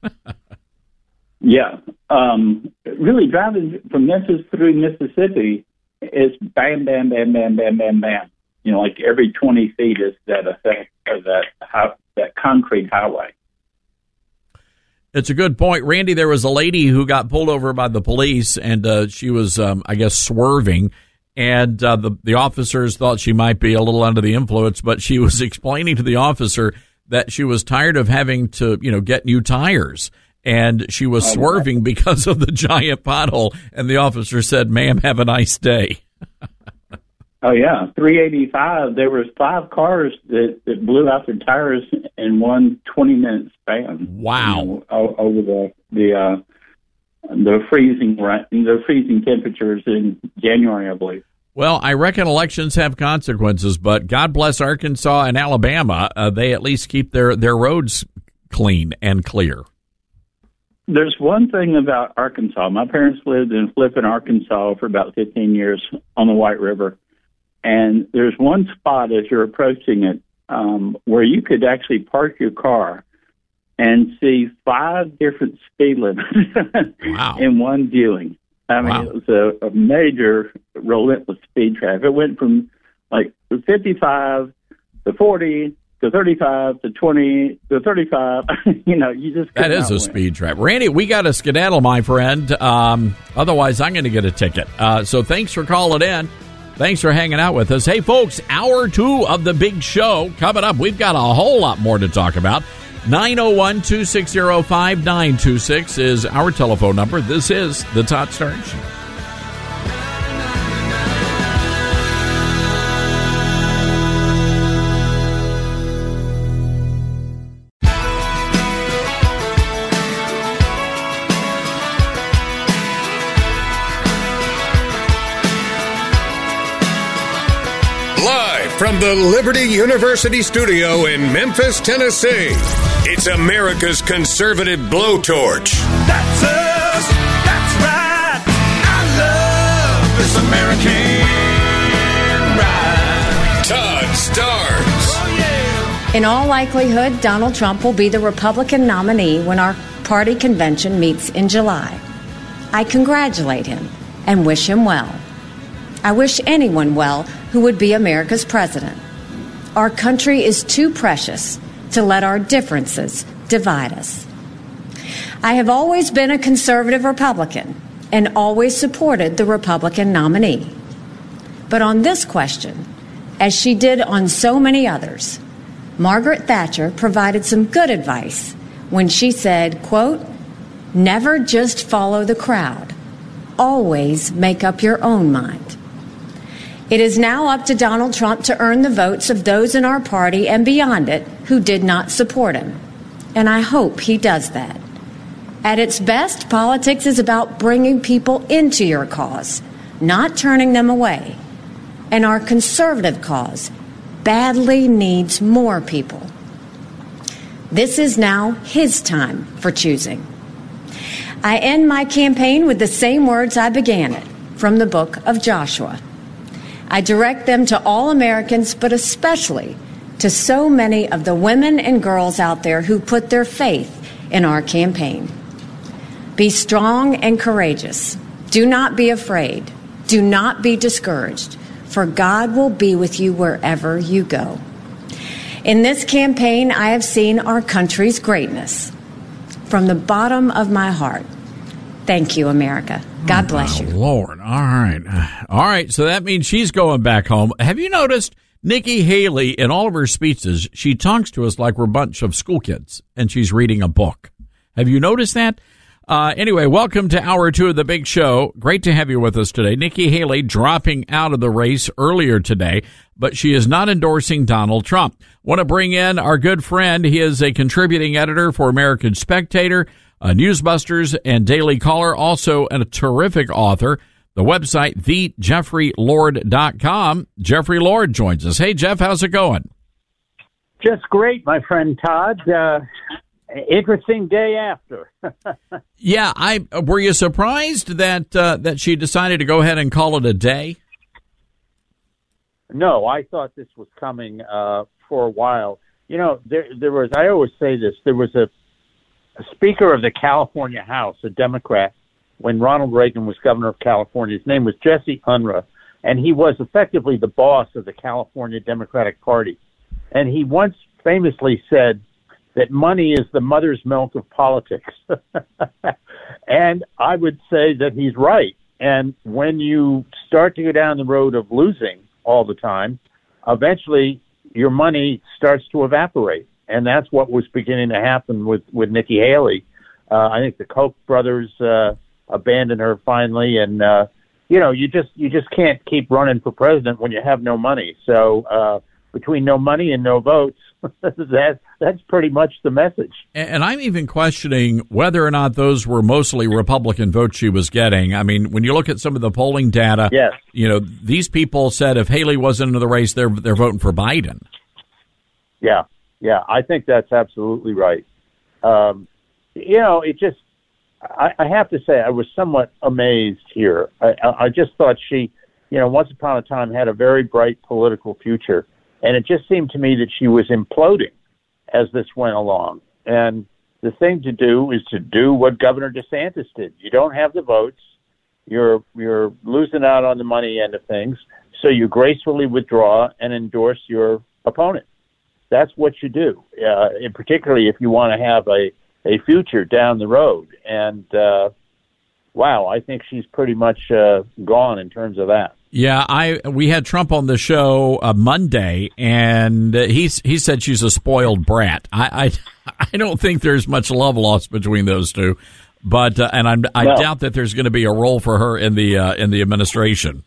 yeah, um, really driving from Memphis through Mississippi is bam, bam, bam, bam, bam, bam, bam. you know, like every twenty feet is that effect of that how, that concrete highway. It's a good point, Randy. There was a lady who got pulled over by the police, and uh, she was, um, I guess, swerving. And uh, the the officers thought she might be a little under the influence, but she was explaining to the officer that she was tired of having to, you know, get new tires. And she was swerving because of the giant pothole. And the officer said, "Ma'am, have a nice day." Oh, yeah. three eighty-five, there was five cars that, that blew out their tires in one twenty-minute span. Wow. You know, over the the uh, the freezing the freezing temperatures in January, I believe. Well, I reckon elections have consequences, but God bless Arkansas and Alabama. Uh, they at least keep their, their roads clean and clear. There's one thing about Arkansas. My parents lived in Flippin, Arkansas for about fifteen years on the White River. And there's one spot as you're approaching it um, where you could actually park your car and see five different speed limits wow. in one viewing. I mean, wow. It was a, a major relentless speed trap. It went from like fifty-five to forty to thirty-five to twenty to thirty-five. You know, you just that is a win. Speed trap. Randy, we got a skedaddle, my friend. Um, otherwise, I'm going to get a ticket. Uh, so thanks for calling in. Thanks for hanging out with us. Hey, folks, hour two of the big show coming up. We've got a whole lot more to talk about. nine oh one, two six zero, five nine two six is our telephone number. This is the Todd Starnes Show. From the Liberty University studio in Memphis, Tennessee, it's America's conservative blowtorch. That's us. That's right. I love this American ride. Todd Starnes. Oh, yeah. In all likelihood, Donald Trump will be the Republican nominee when our party convention meets in July. I congratulate him and wish him well. I wish anyone well who would be America's president. Our country is too precious to let our differences divide us. I have always been a conservative Republican and always supported the Republican nominee. But on this question, as she did on so many others, Margaret Thatcher provided some good advice when she said, quote, "Never just follow the crowd. Always make up your own mind." It is now up to Donald Trump to earn the votes of those in our party and beyond it who did not support him. And I hope he does that. At its best, politics is about bringing people into your cause, not turning them away. And our conservative cause badly needs more people. This is now his time for choosing. I end my campaign with the same words I began it, from the book of Joshua. I direct them to all Americans, but especially to so many of the women and girls out there who put their faith in our campaign. Be strong and courageous. Do not be afraid. Do not be discouraged, for God will be with you wherever you go. In this campaign, I have seen our country's greatness. From the bottom of my heart, thank you, America. God bless you. Oh, Lord. All right. All right. So that means she's going back home. Have you noticed Nikki Haley, in all of her speeches, she talks to us like we're a bunch of school kids and she's reading a book. Have you noticed that? Uh, anyway, welcome to hour two of the big show. Great to have you with us today. Nikki Haley dropping out of the race earlier today, but she is not endorsing Donald Trump. Want to bring in our good friend. He is a contributing editor for American Spectator, Uh, Newsbusters, and Daily Caller, also a terrific author. The website, the jeffrey lord dot com. Jeffrey Lord joins us. Hey, Jeff, how's it going? Just great, my friend Todd. Uh, interesting day after. yeah, I were you surprised that uh, that she decided to go ahead and call it a day? No, I thought this was coming uh, for a while. You know, there, there was. I always say this. There was a A Speaker of the California House, a Democrat, when Ronald Reagan was governor of California. His name was Jesse Unruh, and he was effectively the boss of the California Democratic Party. And he once famously said that money is the mother's milk of politics. And I would say that he's right. And when you start to go down the road of losing all the time, eventually your money starts to evaporate. And that's what was beginning to happen with, with Nikki Haley. Uh, I think the Koch brothers uh, abandoned her finally. And, uh, you know, you just you just can't keep running for president when you have no money. So uh, between no money and no votes, that that's pretty much the message. And I'm even questioning whether or not those were mostly Republican votes she was getting. I mean, when you look at some of the polling data, yes. you know, these people said if Haley wasn't in the race, they're they're voting for Biden. Yeah, yeah, I think that's absolutely right. Um, you know, it just, I, I have to say, I was somewhat amazed here. I, I just thought she, you know, once upon a time had a very bright political future. And it just seemed to me that she was imploding as this went along. And the thing to do is to do what Governor DeSantis did. You don't have the votes. You're you're losing out on the money end of things. So you gracefully withdraw and endorse your opponent. That's what you do, uh, and particularly if you want to have a, a future down the road. And, uh, wow, I think she's pretty much uh, gone in terms of that. Yeah, I we had Trump on the show uh, Monday, and he he said she's a spoiled brat. I I, I don't think there's much love lost between those two, but uh, and I'm, I no. doubt that there's going to be a role for her in the uh, in the administration.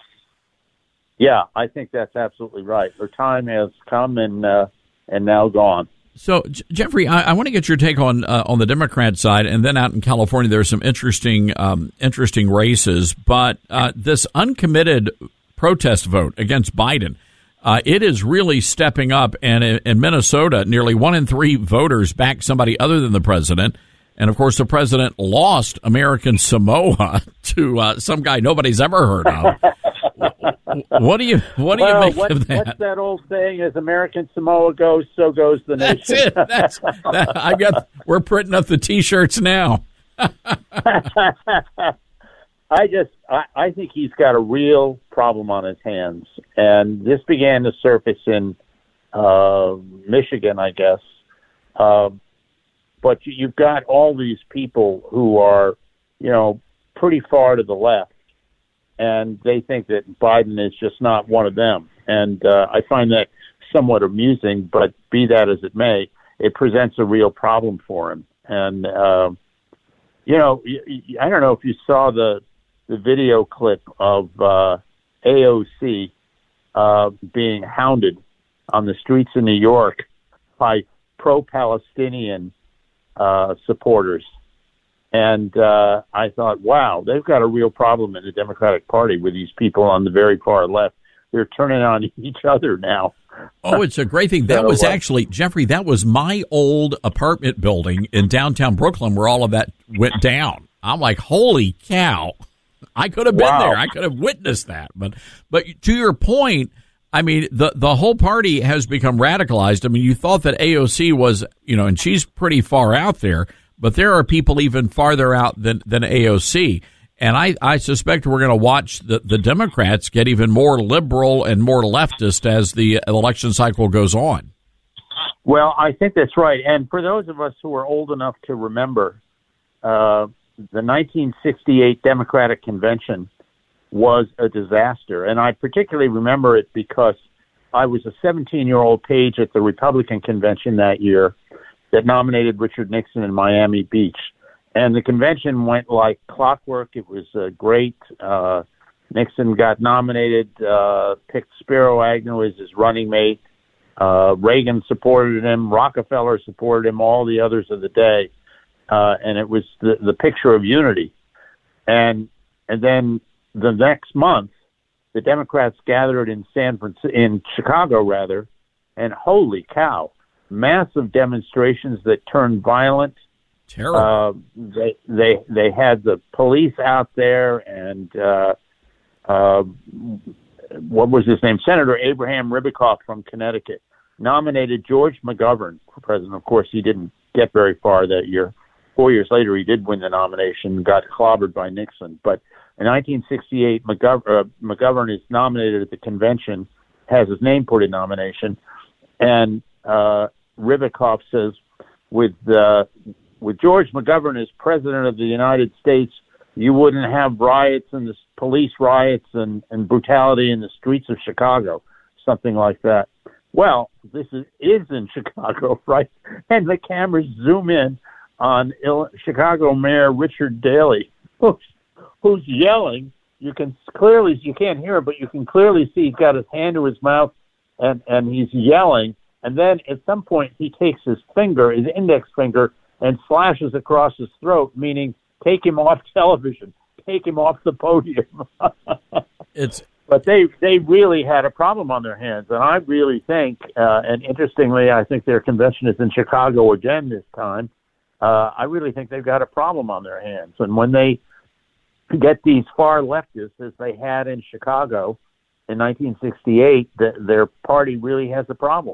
Yeah, I think that's absolutely right. Her time has come and uh, and now gone. So, J- Jeffrey, I, I want to get your take on uh, on the Democrat side, and then out in California, there are some interesting um, interesting races. But uh, this uncommitted protest vote against Biden, uh, it is really stepping up. And in, in Minnesota, nearly one in three voters back somebody other than the president. And of course, the president lost American Samoa to uh, some guy nobody's ever heard of. What do you what do well, you make what, of that? What's that old saying? As American Samoa goes, so goes the nation. That's it. That's that, I got. We're printing up the T-shirts now. I just I, I think he's got a real problem on his hands, and this began to surface in uh, Michigan, I guess. Uh, but you've got all these people who are, you know, pretty far to the left. And they think that Biden is just not one of them. And uh, I find that somewhat amusing, but be that as it may, it presents a real problem for him. And, uh, you know, I don't know if you saw the the video clip of uh, A O C uh, being hounded on the streets of New York by pro-Palestinian uh, supporters. And uh, I thought, wow, they've got a real problem in the Democratic Party with these people on the very far left. They're turning on each other now. Oh, it's a great thing. That was actually, Jeffrey, that was my old apartment building in downtown Brooklyn where all of that went down. I'm like, holy cow. I could have been Wow. there. I could have witnessed that. But but to your point, I mean, the, the whole party has become radicalized. I mean, you thought that A O C was, you know, and she's pretty far out there. But there are people even farther out than, than A O C. And I, I suspect we're going to watch the, the Democrats get even more liberal and more leftist as the election cycle goes on. Well, I think that's right. And for those of us who are old enough to remember, uh, the nineteen sixty-eight Democratic Convention was a disaster. And I particularly remember it because I was a seventeen-year-old page at the Republican Convention that year that nominated Richard Nixon in Miami Beach. And the convention went like clockwork. It was uh, great. Uh, Nixon got nominated, uh, picked Spiro Agnew as his running mate. Uh, Reagan supported him. Rockefeller supported him, all the others of the day. Uh, and it was the, the picture of unity. And and then the next month, the Democrats gathered in San Francisco, in Chicago, rather, and holy cow, massive demonstrations that turned violent. Terrible. Uh, they they they had the police out there, and uh, uh, what was his name? Senator Abraham Ribicoff from Connecticut nominated George McGovern for president. Of course, he didn't get very far that year. four years later, he did win the nomination, got clobbered by Nixon. But in nineteen sixty-eight, McGovern, uh, McGovern is nominated at the convention, has his name put in nomination, and uh, Ribicoff says, with uh, with George McGovern as president of the United States, you wouldn't have riots and the police riots and, and brutality in the streets of Chicago, something like that. Well, this is, is in Chicago, right? And the cameras zoom in on Il- Chicago Mayor Richard Daley, who's, who's yelling. You can clearly, you can't hear him, but you can clearly see he's got his hand to his mouth and, and he's yelling. And then at some point he takes his finger, his index finger, and slashes across his throat, meaning take him off television, take him off the podium. It's But they they really had a problem on their hands, and I really think, uh, and interestingly, I think their convention is in Chicago again this time. Uh, I really think they've got a problem on their hands, and when they get these far leftists, as they had in Chicago in nineteen sixty-eight, the, their party really has a problem.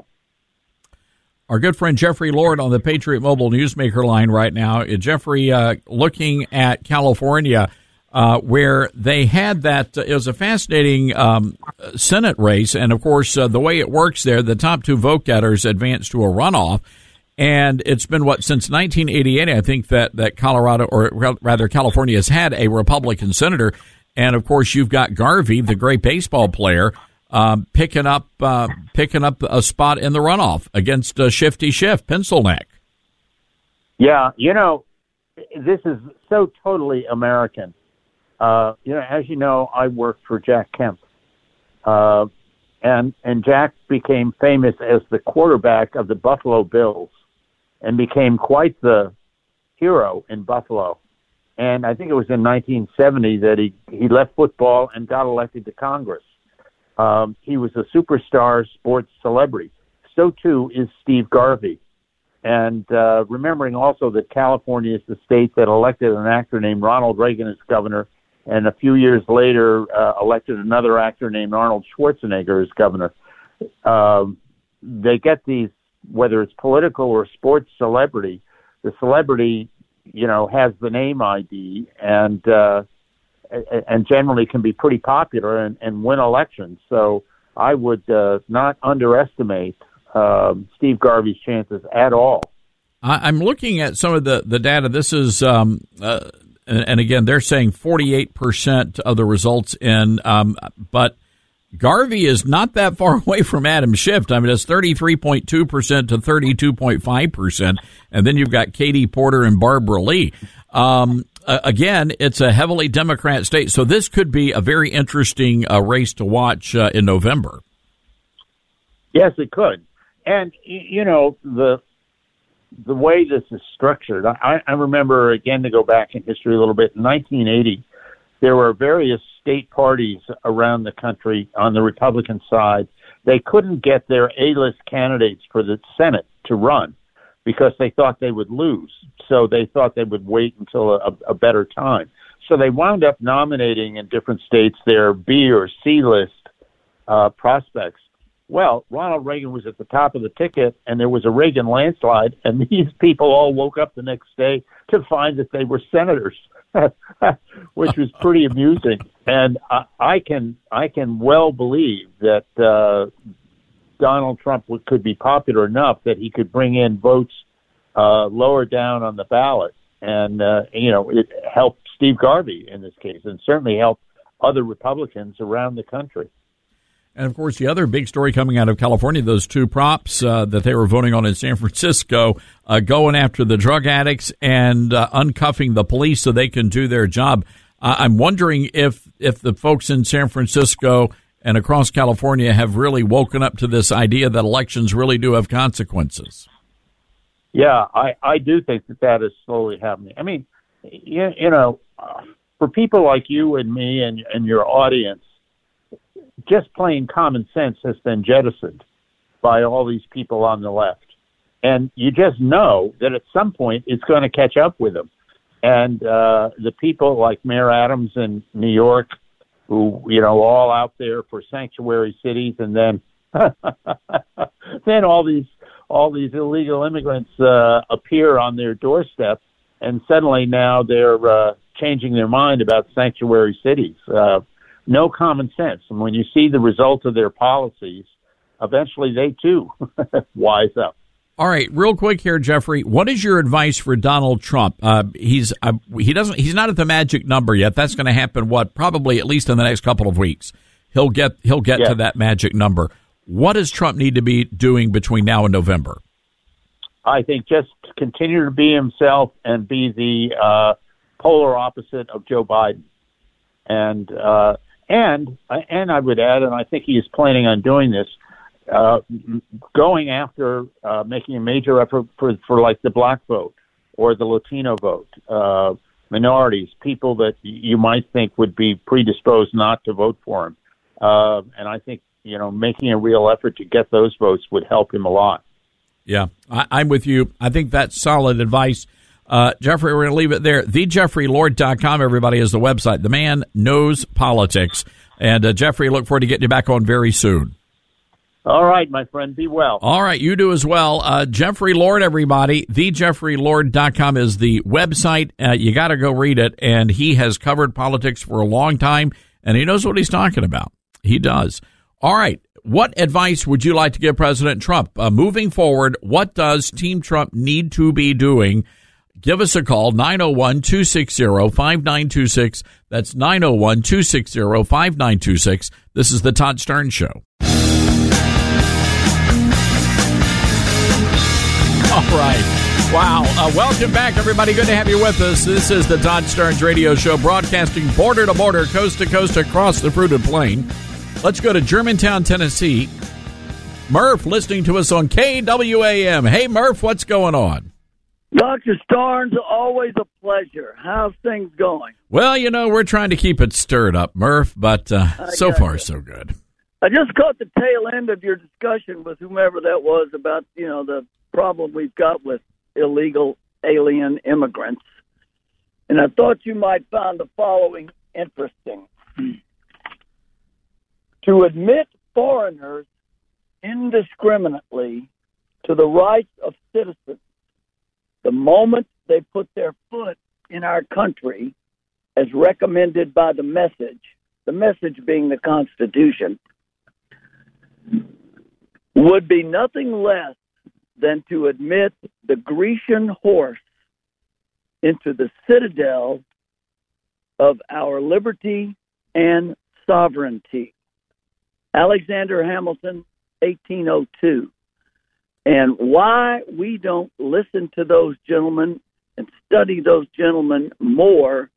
Our good friend Jeffrey Lord on the Patriot Mobile Newsmaker line right now. Uh, Jeffrey, uh, looking at California, uh, where they had that, uh, it was a fascinating um, Senate race. And, of course, uh, the way it works there, the top two vote getters advance to a runoff. And it's been, what, since nineteen eighty-eight, I think, that, that Colorado, or rather California, has had a Republican senator. And, of course, you've got Garvey, the great baseball player, Um, picking up uh, picking up a spot in the runoff against uh, Shifty Schiff, pencil neck. Yeah, you know, this is so totally American. Uh, you know, as you know, I worked for Jack Kemp, uh, and and Jack became famous as the quarterback of the Buffalo Bills, and became quite the hero in Buffalo. And I think it was in nineteen seventy that he he left football and got elected to Congress. Um, he was a superstar sports celebrity. So, too, is Steve Garvey. And uh, remembering also that California is the state that elected an actor named Ronald Reagan as governor, and a few years later uh, elected another actor named Arnold Schwarzenegger as governor. Um, they get these, whether it's political or sports celebrity, the celebrity, you know, has the name I D, and uh and generally can be pretty popular and, and win elections. So I would uh, not underestimate um, Steve Garvey's chances at all. I'm looking at some of the, the data. This is, um, uh, and, and again, they're saying forty-eight percent of the results in, um, but Garvey is not that far away from Adam Schiff. I mean, it's thirty-three point two percent to thirty-two point five percent. And then you've got Katie Porter and Barbara Lee. Um, Uh, again, it's a heavily Democrat state, so this could be a very interesting uh, race to watch uh, in November. Yes, it could. And, you know, the the way this is structured, I, I remember, again, to go back in history a little bit, in nineteen eighty, there were various state parties around the country on the Republican side. They couldn't get their A-list candidates for the Senate to run because they thought they would lose. So they thought they would wait until a, a better time. So they wound up nominating in different states their B or C list uh, prospects. Well, Ronald Reagan was at the top of the ticket, and there was a Reagan landslide, and these people all woke up the next day to find that they were senators, which was pretty amusing. And I, I can I can well believe that uh, Donald Trump would, could be popular enough that he could bring in votes uh, lower down on the ballot, and uh, you know, it helped Steve Garvey in this case, and certainly helped other Republicans around the country. And, of course, the other big story coming out of California, those two props uh, that they were voting on in San Francisco, uh, going after the drug addicts and uh, uncuffing the police so they can do their job. Uh, I'm wondering if, if the folks in San Francisco and across California have really woken up to this idea that elections really do have consequences. Yeah, I, I do think that that is slowly happening. I mean, you, you know, for people like you and me and, and your audience, just plain common sense has been jettisoned by all these people on the left. And you just know that at some point it's going to catch up with them. And uh, the people like Mayor Adams in New York, who, you know, all out there for sanctuary cities, and then then all these all these illegal immigrants uh, appear on their doorstep. and suddenly now they're uh, changing their mind about sanctuary cities. Uh, no common sense. And when you see the result of their policies, eventually they too wise up. All right, real quick here, Jeffrey. What is your advice for Donald Trump? Uh, he's uh, he doesn't he's not at the magic number yet. That's going to happen. What probably at least in the next couple of weeks. He'll get he'll get yeah. to that magic number. What does Trump need to be doing between now and November? I think just continue to be himself and be the uh, polar opposite of Joe Biden, and uh, and and I would add, and I think he is planning on doing this. Uh, going after uh, making a major effort for, for like the black vote or the Latino vote, uh, minorities, people that you might think would be predisposed not to vote for him. Uh, and I think, you know, making a real effort to get those votes would help him a lot. Yeah, I, I'm with you. I think that's solid advice. Uh, Jeffrey, we're going to leave it there. the jeffrey lord dot com, everybody, is the website. The man knows politics. And, uh, Jeffrey, look forward to getting you back on very soon. All right, my friend. Be well. All right, you do as well. Uh, Jeffrey Lord, everybody. the jeffrey lord dot com is the website. Uh, you got to go read it. And he has covered politics for a long time, and he knows what he's talking about. He does. All right. What advice would you like to give President Trump? Uh, moving forward, what does Team Trump need to be doing? Give us a call, nine oh one, two six zero, five nine two six. That's nine oh one, two six zero, five nine two six. This is the Todd Stern Show. All right. Wow. Uh, welcome back, everybody. Good to have you with us. This is the Todd Stearns Radio Show, broadcasting border to border, coast to coast, across the fruited plain. Let's go to Germantown, Tennessee. Murph, listening to us on K W A M. Hey, Murph, what's going on? Doctor Stearns, always a pleasure. How's things going? Well, you know, we're trying to keep it stirred up, Murph, but uh, so far, you. so good. I just caught the tail end of your discussion with whomever that was about, you know, the problem we've got with illegal alien immigrants. And I thought you might find the following interesting. To admit foreigners indiscriminately to the rights of citizens the moment they put their foot in our country, as recommended by the message, the message being the Constitution, would be nothing less than to admit the Grecian horse into the citadel of our liberty and sovereignty. Alexander Hamilton, eighteen oh two. And why we don't listen to those gentlemen and study those gentlemen more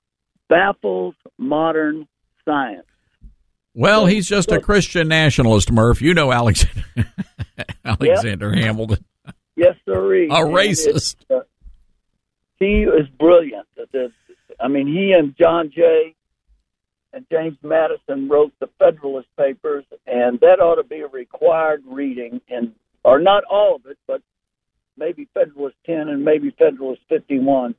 baffles modern science. Well, he's just a Christian nationalist, Murph. You know Alexander Alexander yep. Hamilton. Yes, sir. A racist. Uh, he is brilliant. I mean, he and John Jay and James Madison wrote the Federalist Papers, and that ought to be a required reading, and or not all of it, but maybe Federalist ten and maybe Federalist fifty-one.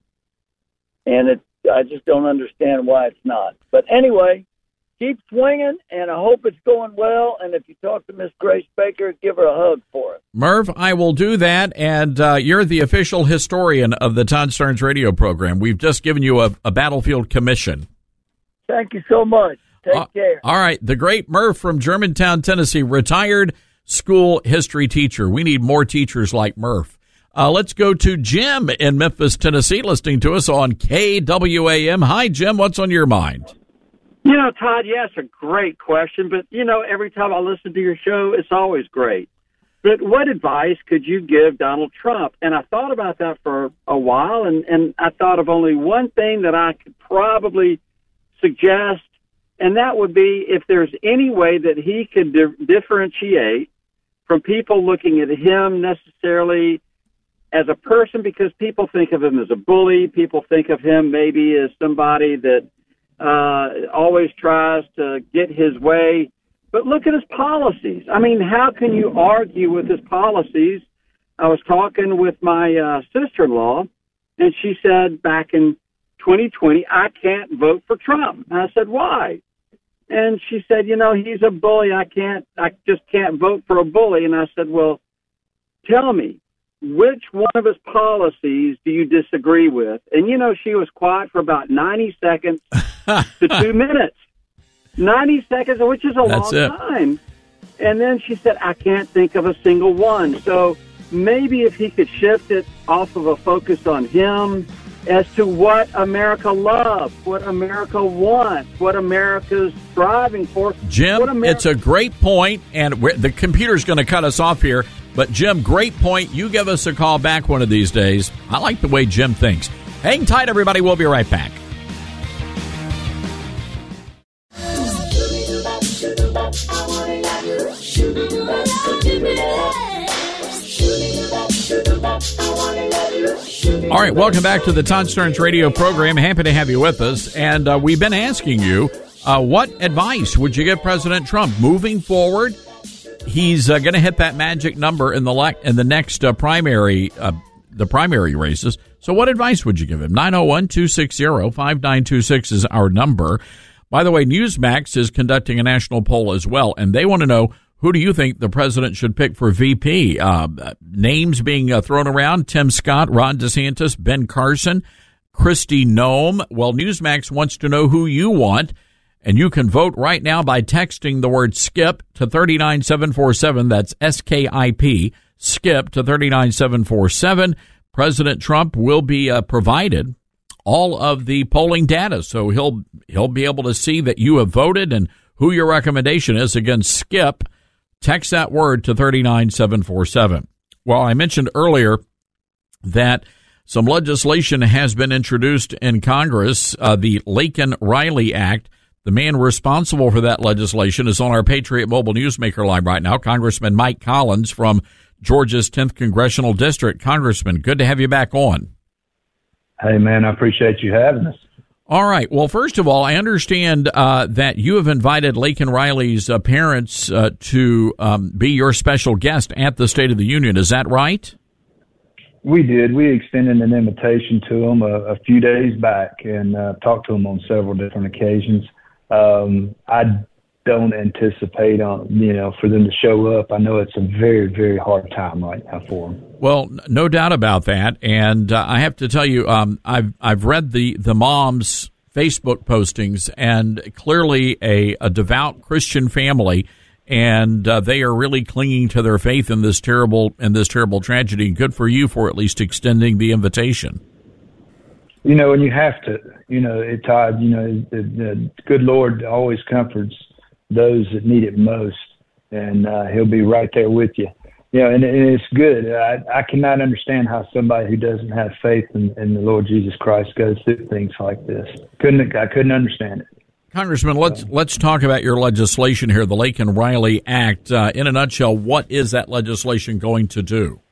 And it, I just don't understand why it's not. But anyway, keep swinging, and I hope it's going well. And if you talk to Miss Grace Baker, give her a hug for us. Merv, I will do that. And uh, you're the official historian of the Todd Stearns radio program. We've just given you a, a battlefield commission. Thank you so much. Take uh, care. All right. The great Murph from Germantown, Tennessee, retired school history teacher. We need more teachers like Murph. Uh, let's go to Jim in Memphis, Tennessee, listening to us on K W A M. Hi, Jim. What's on your mind? You know, Todd, yeah, it's a great question, but, you know, every time I listen to your show, it's always great. But what advice could you give Donald Trump? And I thought about that for a while, and, and I thought of only one thing that I could probably suggest, and that would be if there's any way that he could di- differentiate from people looking at him necessarily as a person, because people think of him as a bully. People think of him maybe as somebody that uh, always tries to get his way. But look at his policies. I mean, how can you argue with his policies? I was talking with my uh, sister-in-law, and she said back in twenty twenty, I can't vote for Trump. And I said, why? And she said, you know, he's a bully. I can't, I just can't vote for a bully. And I said, well, tell me, which one of his policies do you disagree with? And, you know, she was quiet for about ninety seconds to two minutes. ninety seconds, which is a That's long it. time. And then she said, I can't think of a single one. So maybe if he could shift it off of a focus on him as to what America loves, what America wants, what America's striving for. Jim, what America- it's a great point, and we're, the computer's going to cut us off here. But, Jim, great point. You give us a call back one of these days. I like the way Jim thinks. Hang tight, everybody. We'll be right back. All right, welcome back to the Todd Starnes radio program. Happy to have you with us. And uh, we've been asking you, uh, what advice would you give President Trump moving forward? He's uh, going to hit that magic number in the le- in the next uh, primary, uh, the primary races. So what advice would you give him? nine oh one, two six zero, five nine two six is our number. By the way, Newsmax is conducting a national poll as well, and they want to know, who do you think the president should pick for V P? Uh, names being uh, thrown around: Tim Scott, Ron DeSantis, Ben Carson, Kristi Noem. Well, Newsmax wants to know who you want, and you can vote right now by texting the word SKIP to three nine seven four seven. That's S K I P, SKIP to three nine seven four seven. President Trump will be uh, provided all of the polling data, so he'll he'll be able to see that you have voted and who your recommendation is. Again, SKIP. Text that word to three nine seven four seven. Well, I mentioned earlier that some legislation has been introduced in Congress, uh, the Laken Riley Act. The man responsible for that legislation is on our Patriot Mobile Newsmaker line right now, Congressman Mike Collins from Georgia's tenth Congressional District. Congressman, good to have you back on. Hey, man, I appreciate you having us. All right. Well, first of all, I understand uh, that you have invited Laken Riley's uh, parents uh, to um, be your special guest at the State of the Union. Is that right? We did. We extended an invitation to them a, a few days back and uh, talked to them on several different occasions. Um, I don't anticipate on you know for them to show up. I know it's a very, very hard time right now for them. Well, no doubt about that, and uh, I have to tell you, um, I've I've read the the mom's Facebook postings, and clearly a, a devout Christian family, and uh, they are really clinging to their faith in this terrible in this terrible tragedy. Good for you for at least extending the invitation. You know, and you have to. You know, it, Todd. You know, the, the good Lord always comforts those that need it most, and uh, he'll be right there with you. You know, and, and it's good. I, I cannot understand how somebody who doesn't have faith in, in the Lord Jesus Christ goes through things like this. Couldn't I couldn't understand it. Congressman, let's let's talk about your legislation here, the Laken Riley Act. Uh, in a nutshell, what is that legislation going to do?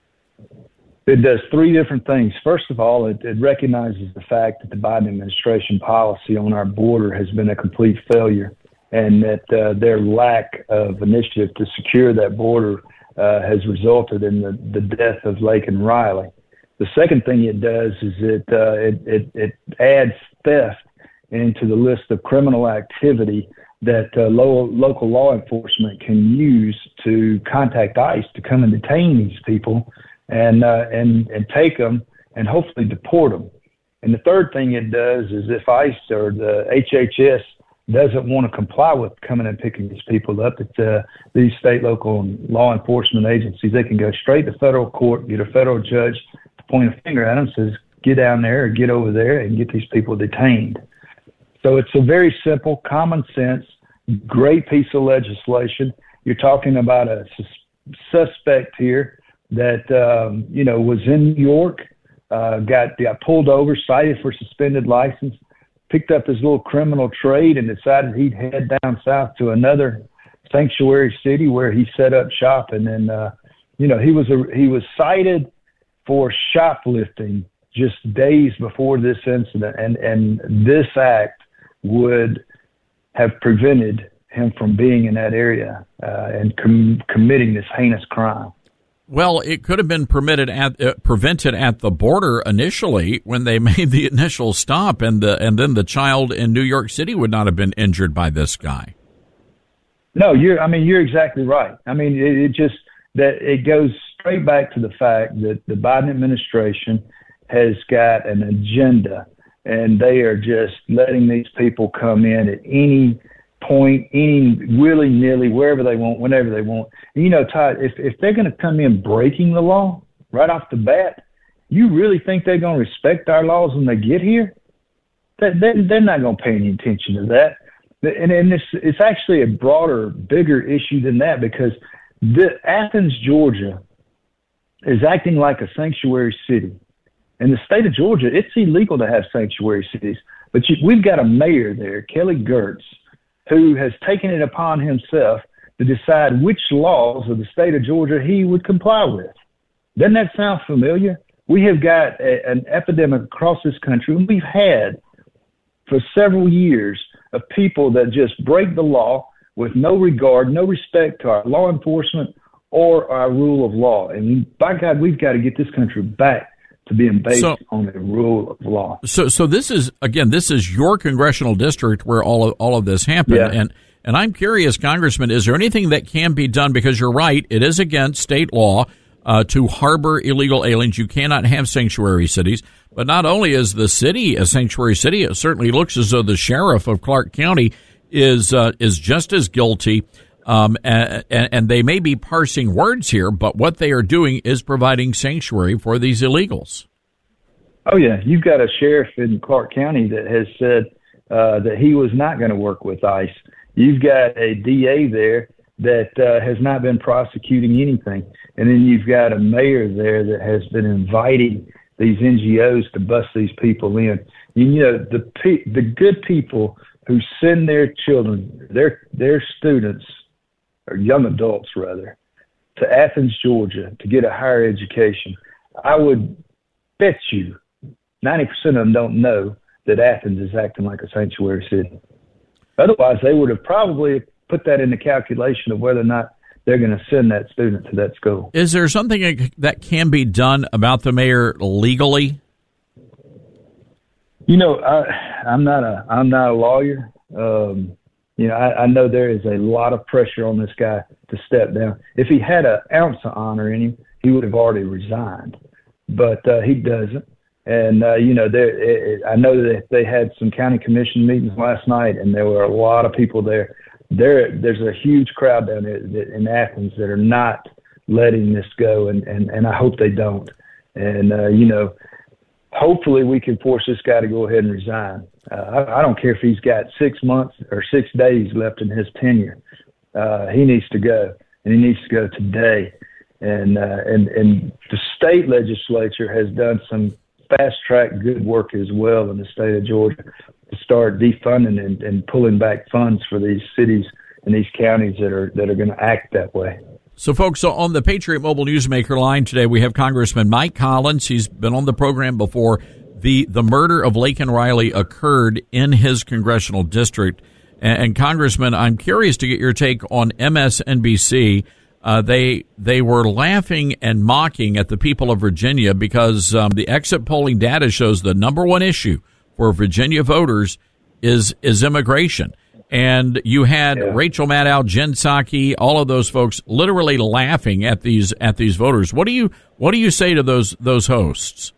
It does three different things. First of all, it, it recognizes the fact that the Biden administration policy on our border has been a complete failure, and that uh, their lack of initiative to secure that border uh, has resulted in the, the death of Laken Riley. The second thing it does is it, uh, it, it, it adds theft into the list of criminal activity that uh, low, local law enforcement can use to contact ICE to come and detain these people and, uh, and, and take them and hopefully deport them. And the third thing it does is if ICE or the H H S doesn't want to comply with coming and picking these people up, that uh, these state, local, and law enforcement agencies, they can go straight to federal court, get a federal judge to point a finger at them, says, get down there or get over there and get these people detained. So it's a very simple, common sense, great piece of legislation. You're talking about a sus- suspect here that, um, you know, was in New York, uh, got, got pulled over, cited for suspended license, picked up his little criminal trade and decided he'd head down south to another sanctuary city where he set up shop. And then, uh, you know, he was a, he was cited for shoplifting just days before this incident. And, and this act would have prevented him from being in that area uh, and com- committing this heinous crime. Well, it could have been permitted at uh, prevented at the border initially when they made the initial stop, and the and then the child in New York City would not have been injured by this guy. No, you're. I mean, you're exactly right. I mean, it, it just that it goes straight back to the fact that the Biden administration has got an agenda, and they are just letting these people come in at any point, any willy-nilly, wherever they want, whenever they want. And, you know, Todd, if, if they're going to come in breaking the law right off the bat, you really think they're going to respect our laws when they get here? They, they're not going to pay any attention to that. And, and it's, it's actually a broader, bigger issue than that, because the, Athens, Georgia, is acting like a sanctuary city. In the state of Georgia, it's illegal to have sanctuary cities. But you, we've got a mayor there, Kelly Girtz, who has taken it upon himself to decide which laws of the state of Georgia he would comply with. Doesn't that sound familiar? We have got a, an epidemic across this country, and we've had for several years of people that just break the law with no regard, no respect to our law enforcement or our rule of law. And by God, we've got to get this country back to being based so, on the rule of law. So, so this is, again, this is your congressional district where all of, all of this happened. Yeah. And, and I'm curious, Congressman, is there anything that can be done? Because you're right, it is against state law uh, to harbor illegal aliens. You cannot have sanctuary cities. But not only is the city a sanctuary city, it certainly looks as though the sheriff of Clark County is uh, is just as guilty. Um, and, and they may be parsing words here, but what they are doing is providing sanctuary for these illegals. Oh, yeah. You've got a sheriff in Clark County that has said uh, that he was not going to work with ICE. You've got a D A there that uh, has not been prosecuting anything. And then you've got a mayor there that has been inviting these N G Os to bust these people in. You know, the pe- the good people who send their children, their their students, or young adults rather, to Athens, Georgia to get a higher education, I would bet you ninety percent of them don't know that Athens is acting like a sanctuary city. Otherwise, they would have probably put that in the calculation of whether or not they're going to send that student to that school. Is there something that can be done about the mayor legally? You know, I, I'm not a I'm not a lawyer. Um, you know, I, I know there is a lot of pressure on this guy to step down. If he had an ounce of honor in him, he would have already resigned. But uh, he doesn't. And, uh, you know, there, it, I know that they had some county commission meetings last night, and there were a lot of people there. There, there's a huge crowd down there in Athens that are not letting this go, and, and, and I hope they don't. And, uh, you know, hopefully we can force this guy to go ahead and resign. Uh, I, I don't care if he's got six months or six days left in his tenure. Uh, he needs to go, and he needs to go today. And, uh, and, and the state legislature has done some fast-track good work as well in the state of Georgia to start defunding and, and pulling back funds for these cities and these counties that are that are going to act that way. So, folks, so on the Patriot Mobile Newsmaker line today, we have Congressman Mike Collins. He's been on the program before. The the murder of Laken Riley occurred in his congressional district. And, and Congressman, I'm curious to get your take on M S N B C. Uh, they they were laughing and mocking at the people of Virginia because um, the exit polling data shows the number one issue for Virginia voters is is immigration. And you had yeah. Rachel Maddow, Jen Psaki, all of those folks literally laughing at these at these voters. What do you what do you say to those those hosts?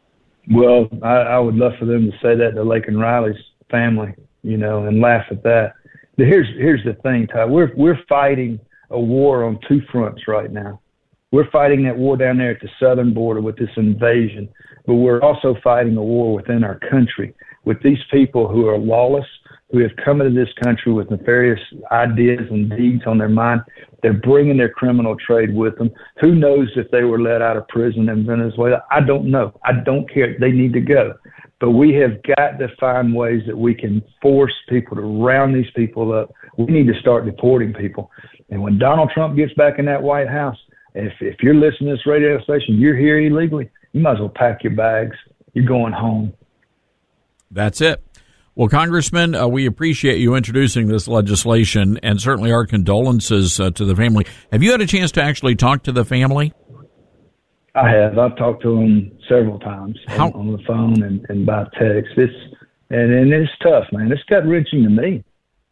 Well, I, I would love for them to say that to Laken Riley's family, you know, and laugh at that. But here's here's the thing, Ty. We're we're fighting a war on two fronts right now. We're fighting that war down there at the southern border with this invasion, but we're also fighting a war within our country with these people who are lawless, who have come into this country with nefarious ideas and deeds on their mind. They're bringing their criminal trade with them. Who knows if they were let out of prison in Venezuela? I don't know. I don't care. They need to go. But we have got to find ways that we can force people to round these people up. We need to start deporting people. And when Donald Trump gets back in that White House, if if you're listening to this radio station, you're here illegally, you might as well pack your bags. You're going home. That's it. Well, Congressman, uh, we appreciate you introducing this legislation, and certainly our condolences uh, to the family. Have you had a chance to actually talk to the family? I have. I've talked to them several times How? on, on the phone and, and by text. It's and, and it's tough, man. It's gut wrenching to me.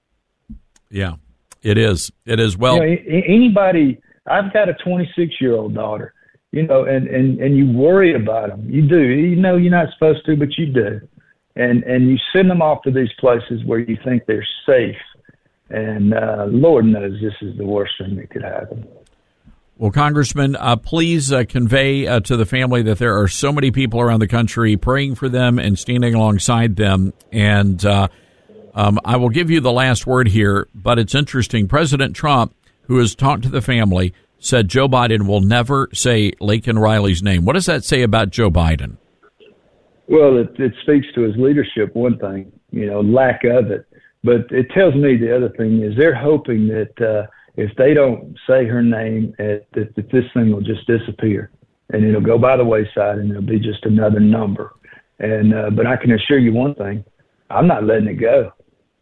Yeah, it is. It is. Well, you know, anybody. I've got a twenty-six year old daughter. you know, and, and, and you worry about them. You do. You know you're not supposed to, but you do. And and you send them off to these places where you think they're safe. And uh, Lord knows this is the worst thing that could happen. Well, Congressman, uh, please uh, convey uh, to the family that there are so many people around the country praying for them and standing alongside them. And uh, um, I will give you the last word here, but it's interesting. President Trump, who has talked to the family, said Joe Biden will never say Laken Riley's name. What does that say about Joe Biden? Well, it, it speaks to his leadership, one thing, you know, lack of it. But it tells me the other thing is they're hoping that uh, if they don't say her name, that, that, that this thing will just disappear and it'll go by the wayside and it'll be just another number. And uh, but I can assure you one thing, I'm not letting it go.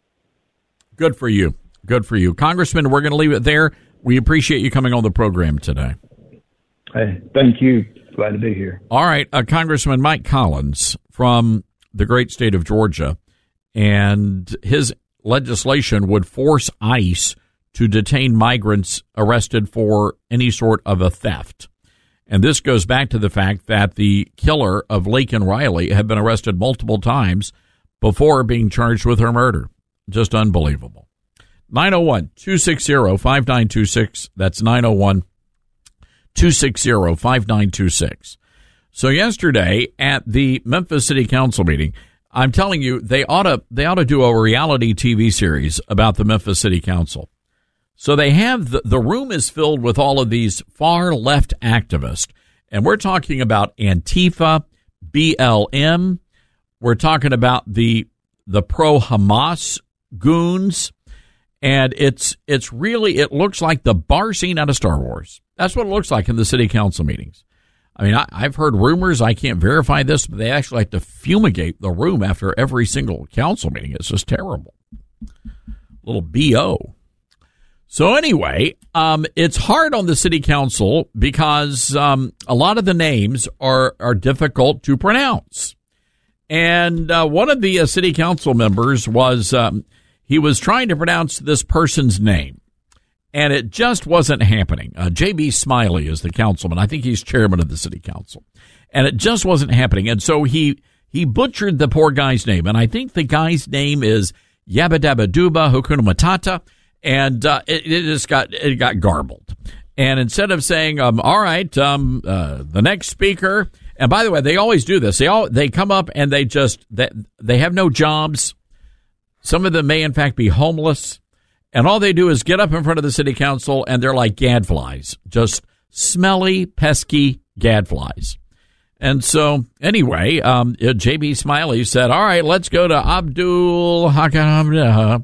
Good for you. Good for you. Congressman, we're going to leave it there. We appreciate you coming on the program today. Hey, thank you. Glad to be here. All right. Uh, Congressman Mike Collins from the great state of Georgia, and his legislation would force ICE to detain migrants arrested for any sort of a theft. And this goes back to the fact that the killer of Laken Riley had been arrested multiple times before being charged with her murder. Just unbelievable. nine oh one, two six zero, five nine two six. That's nine oh one, two six zero, five nine two six. So yesterday at the Memphis City Council meeting, I'm telling you, they ought to they ought to do a reality T V series about the Memphis City Council. So they have the, the room is filled with all of these far left activists, and we're talking about Antifa, B L M. We're talking about the the pro-Hamas goons, and it's it's really it looks like the bar scene out of Star Wars. That's what it looks like in the city council meetings. I mean, I, I've heard rumors. I can't verify this, but they actually like to fumigate the room after every single council meeting. It's just terrible. Little B O. So anyway, um, it's hard on the city council because um, a lot of the names are, are difficult to pronounce. And uh, one of the uh, city council members was, um, he was trying to pronounce this person's name. And it just wasn't happening. Uh, J B. Smiley is the councilman. I think he's chairman of the city council. And it just wasn't happening. And so he he butchered the poor guy's name. And I think the guy's name is Yabba Dabba Dooba Hakuna Matata. And uh, it, it just got it got garbled. And instead of saying, um, all right, um, uh, the next speaker. And by the way, they always do this. They all they come up and they just they, they have no jobs. Some of them may, in fact, be homeless. And all they do is get up in front of the city council, and they're like gadflies, just smelly, pesky gadflies. And so, anyway, um, J B. Smiley said, all right, let's go to Abdul Hakam.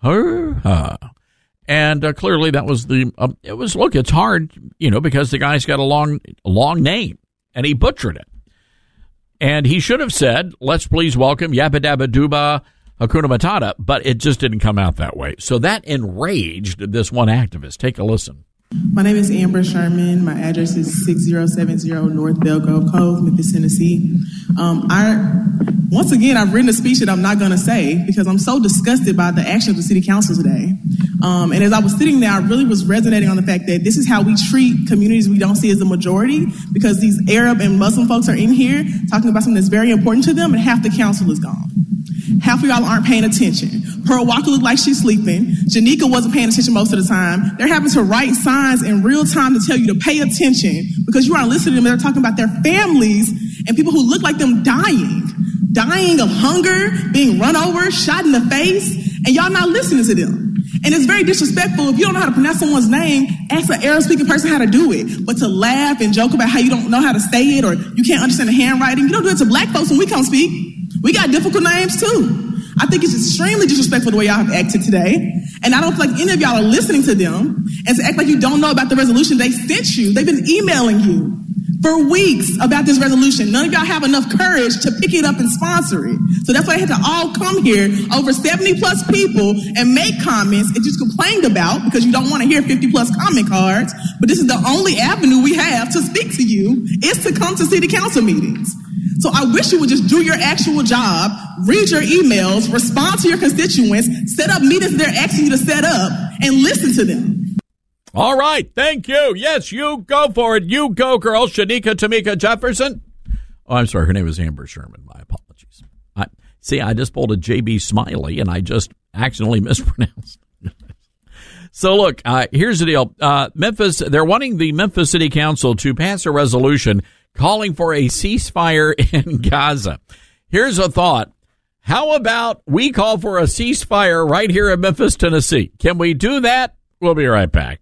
And uh, clearly that was the, um, it was, look, it's hard, you know, because the guy's got a long, long name, and he butchered it. And he should have said, let's please welcome Yabba Dabba Dooba Hakuna Matata, but it just didn't come out that way. So that enraged this one activist. Take a listen. My name is Amber Sherman. My address is six zero seven zero North Belgrove Cove, Memphis, Tennessee. Um, I, once again, I've written a speech that I'm not going to say because I'm so disgusted by the action of the city council today. Um, and as I was sitting there, I really was resonating on the fact that this is how we treat communities we don't see as a majority, because these Arab and Muslim folks are in here talking about something that's very important to them, and half the council is gone. Half of y'all aren't paying attention. Pearl Walker looked like she's sleeping. Janika wasn't paying attention most of the time. They're having to write signs in real time to tell you to pay attention because you aren't listening to them. They're talking about their families and people who look like them dying. Dying of hunger, being run over, shot in the face, and y'all not listening to them. And it's very disrespectful. If you don't know how to pronounce someone's name, ask an Arab-speaking person how to do it. But to laugh and joke about how you don't know how to say it or you can't understand the handwriting, you don't do it to black folks when we come speak. We got difficult names, too. I think it's extremely disrespectful the way y'all have acted today. And I don't feel like any of y'all are listening to them. And to act like you don't know about the resolution they sent you. They've been emailing you for weeks about this resolution. None of y'all have enough courage to pick it up and sponsor it. So that's why they had to all come here, over seventy plus people, and make comments and just complained about because you don't want to hear fifty plus comment cards. But this is the only avenue we have to speak to you is to come to city council meetings. So I wish you would just do your actual job, read your emails, respond to your constituents, set up meetings they're asking you to set up, and listen to them. All right. Thank you. Yes, you go for it. You go, girl. Shanika Tamika Jefferson. Oh, I'm sorry. Her name was Amber Sherman. My apologies. I, see, I just pulled a J B Smiley, and I just accidentally mispronounced. So, look, uh, here's the deal. Uh, Memphis, they're wanting the Memphis City Council to pass a resolution calling for a ceasefire in Gaza. Here's a thought. How about we call for a ceasefire right here in Memphis, Tennessee? Can we do that? We'll be right back.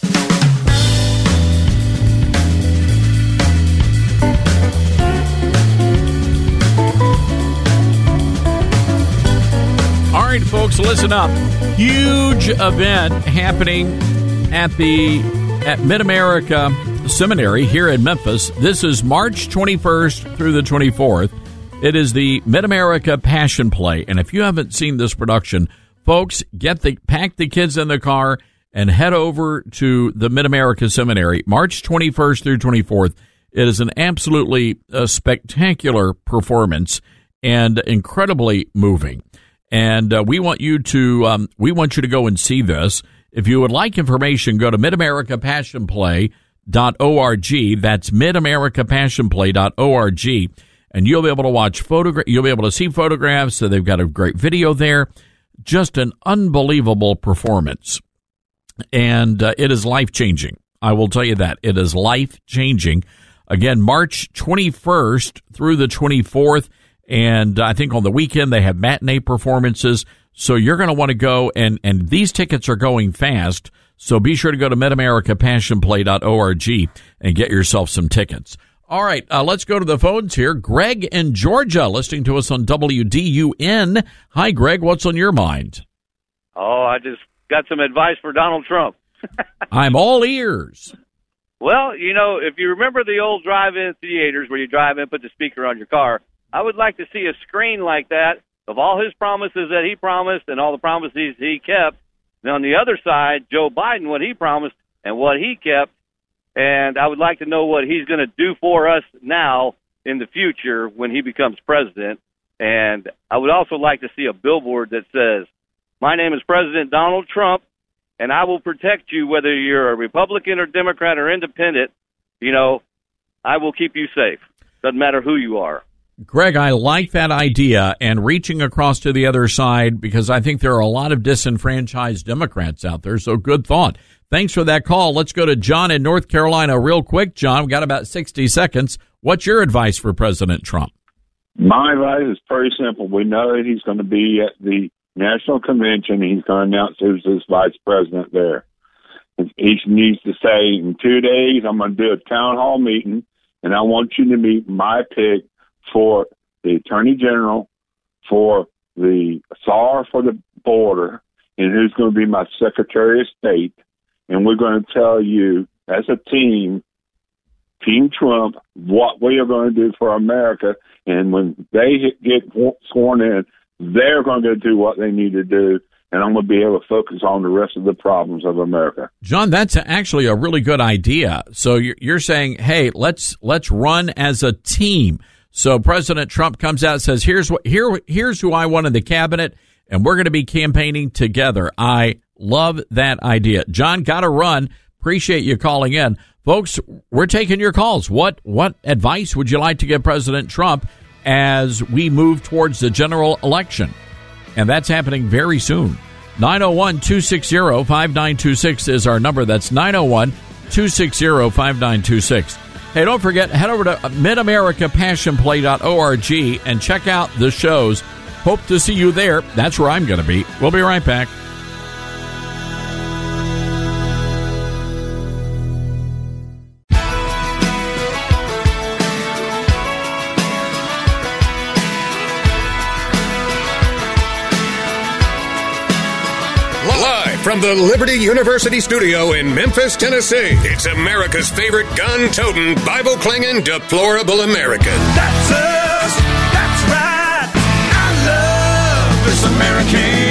All right, folks, listen up. Huge event happening at the at Mid-America Seminary here in Memphis. This is March twenty-first through the twenty-fourth. It is the Mid-America Passion Play, and if you haven't seen this production, folks, get the pack the kids in the car and head over to the Mid-America Seminary, March twenty-first through twenty-fourth. It is an absolutely uh, spectacular performance and incredibly moving. And uh, we want you to um, we want you to go and see this. If you would like information, go to mid america passion play dot org. That's mid america passion play dot org, and you'll be able to watch photogra- You'll be able to see photographs. So they've got a great video there. Just an unbelievable performance, and uh, it is life changing. I will tell you that it is life changing. Again, March twenty-first through the twenty-fourth. And I think on the weekend they have matinee performances. So you're going to want to go, and, and these tickets are going fast. So be sure to go to mid america passion play dot org and get yourself some tickets. All right, uh, let's go to the phones here. Greg in Georgia, listening to us on W D U N. Hi, Greg. What's on your mind? Oh, I just got some advice for Donald Trump. I'm all ears. Well, you know, if you remember the old drive-in theaters where you drive in, put the speaker on your car, I would like to see a screen like that of all his promises that he promised and all the promises he kept. And on the other side, Joe Biden, what he promised and what he kept. And I would like to know what he's going to do for us now in the future when he becomes president. And I would also like to see a billboard that says, "My name is President Donald Trump, and I will protect you whether you're a Republican or Democrat or independent. You know, I will keep you safe. Doesn't matter who you are." Greg, I like that idea and reaching across to the other side, because I think there are a lot of disenfranchised Democrats out there. So good thought. Thanks for that call. Let's go to John in North Carolina real quick. John, we've got about sixty seconds. What's your advice for President Trump? My advice is pretty simple. We know that he's going to be at the National Convention. He's going to announce who's his vice president there. He needs to say, in two days, I'm going to do a town hall meeting, and I want you to meet my pick for the Attorney General, for the S A R for the border, and who's going to be my Secretary of State. And we're going to tell you, as a team, Team Trump, what we are going to do for America. And when they get sworn in, they're going to do what they need to do. And I'm going to be able to focus on the rest of the problems of America. John, that's actually a really good idea. So you're saying, hey, let's let's run as a team. So President Trump comes out and says, here's what here here's who I want in the cabinet, and we're going to be campaigning together. I love that idea. John, got to run. Appreciate you calling in. Folks, we're taking your calls. What what advice would you like to give President Trump as we move towards the general election? And that's happening very soon. nine oh one, two six zero, five nine two six is our number. That's nine oh one, two six zero, five nine two six. Hey, don't forget, head over to mid america passion play dot org and check out the shows. Hope to see you there. That's where I'm going to be. We'll be right back. From the Liberty University studio in Memphis, Tennessee, it's America's favorite gun-toting, Bible-clinging, deplorable American. That's us. That's right. I love this American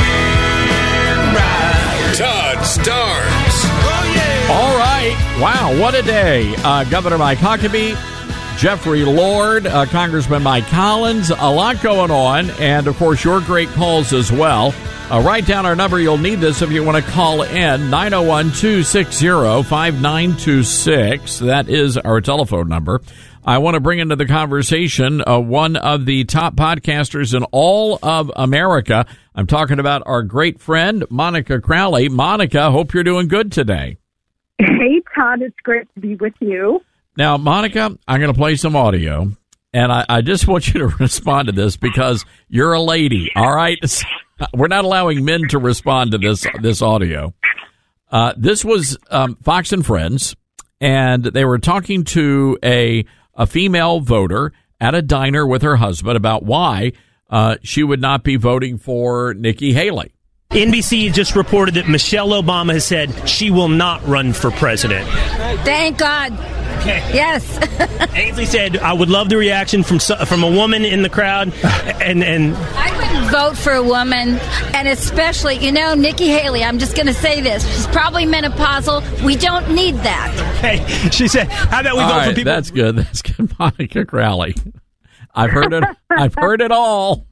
ride. Todd Starnes. Oh, yeah. All right. Wow, what a day. Uh, Governor Mike Huckabee Jeffrey Lord, uh, Congressman Mike Collins, a lot going on, and, of course, your great calls as well. Uh, write down our number. You'll need this if you want to call in, nine oh one, two six zero, five nine two six. That is our telephone number. I want to bring into the conversation uh, one of the top podcasters in all of America. I'm talking about our great friend, Monica Crowley. Monica, hope you're doing good today. Hey, Todd, it's great to be with you. Now, Monica, I'm going to play some audio, and I, I just want you to respond to this because you're a lady, all right? We're not allowing men to respond to this this audio. Uh, this was um, Fox and Friends, and they were talking to a a female voter at a diner with her husband about why uh, she would not be voting for Nikki Haley. N B C just reported that Michelle Obama has said she will not run for president. Thank God. Okay. Yes. Ainsley said, I would love the reaction from from a woman in the crowd. And, and I wouldn't vote for a woman, and especially, you know, Nikki Haley, I'm just going to say this. She's probably menopausal. We don't need that. Okay. She said, how about we all vote right, for people? That's good. That's good. Monica Crowley. I've heard it. I've heard it all.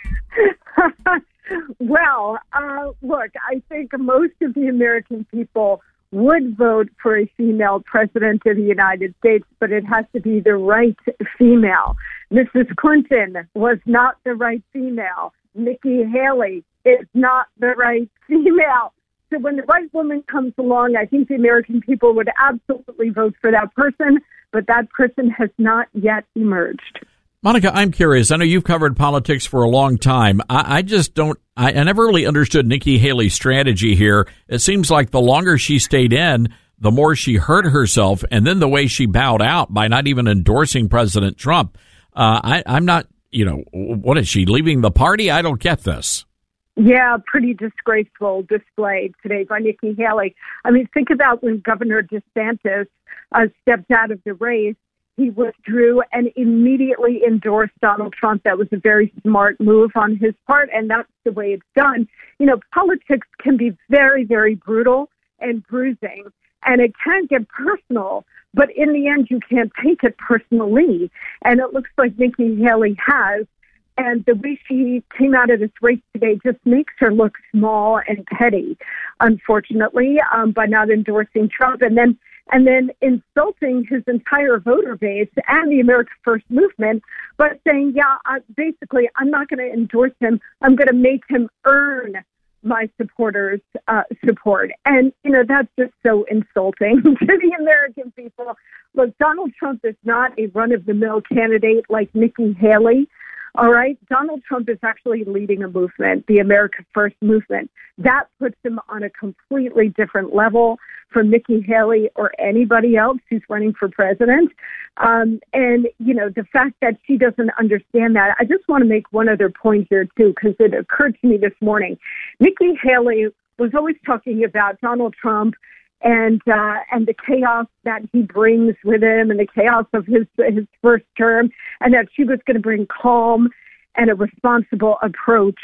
Well, uh, look, I think most of the American people would vote for a female president of the United States, but it has to be the right female. Missus Clinton was not the right female. Nikki Haley is not the right female. So when the right woman comes along, I think the American people would absolutely vote for that person, but that person has not yet emerged. Monica, I'm curious. I know you've covered politics for a long time. I, I just don't, I, I never really understood Nikki Haley's strategy here. It seems like the longer she stayed in, the more she hurt herself, and then the way she bowed out by not even endorsing President Trump. Uh, I, I'm not, you know, what is she, leaving the party? I don't get this. Yeah, pretty disgraceful display today by Nikki Haley. I mean, think about when Governor DeSantis uh, stepped out of the race. He withdrew and immediately endorsed Donald Trump. That was a very smart move on his part, and that's the way it's done. You know, politics can be very, very brutal and bruising, and it can get personal, but in the end, you can't take it personally, and it looks like Nikki Haley has, and the way she came out of this race today just makes her look small and petty, unfortunately, um, by not endorsing Trump, and then and then insulting his entire voter base and the America First movement, but saying, yeah, I, basically, I'm not going to endorse him. I'm going to make him earn my supporters' uh, support. And, you know, that's just so insulting to the American people. Look, Donald Trump is not a run-of-the-mill candidate like Nikki Haley. All right. Donald Trump is actually leading a movement, the America First movement. That puts him on a completely different level from Nikki Haley or anybody else who's running for president. Um, and, you know, the fact that she doesn't understand that, I just want to make one other point here, too, because it occurred to me this morning. Nikki Haley was always talking about Donald Trump and uh, and the chaos that he brings with him and the chaos of his his first term, and that she was going to bring calm and a responsible approach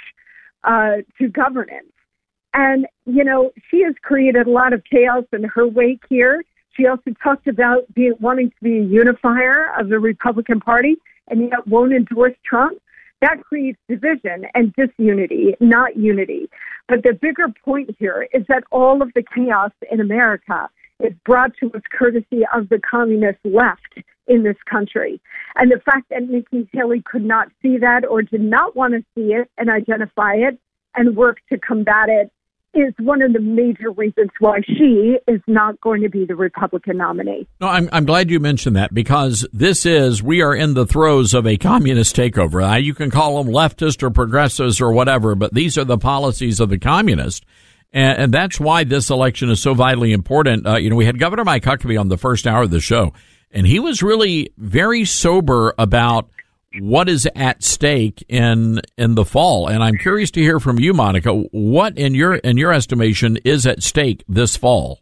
uh, to governance. And, you know, she has created a lot of chaos in her wake here. She also talked about being, wanting to be a unifier of the Republican Party and yet won't endorse Trump. That creates division and disunity, not unity. But the bigger point here is that all of the chaos in America is brought to us courtesy of the communist left in this country. And the fact that Nikki Haley could not see that or did not want to see it and identify it and work to combat it is one of the major reasons why she is not going to be the Republican nominee. No, I'm I'm glad you mentioned that because this is, we are in the throes of a communist takeover. Uh, you can call them leftist or progressives or whatever, but these are the policies of the communists. And, and that's why this election is so vitally important. Uh, you know, we had Governor Mike Huckabee on the first hour of the show, and he was really very sober about what is at stake in in the fall. And I'm curious to hear from you, Monica. What, in your in your estimation, is at stake this fall?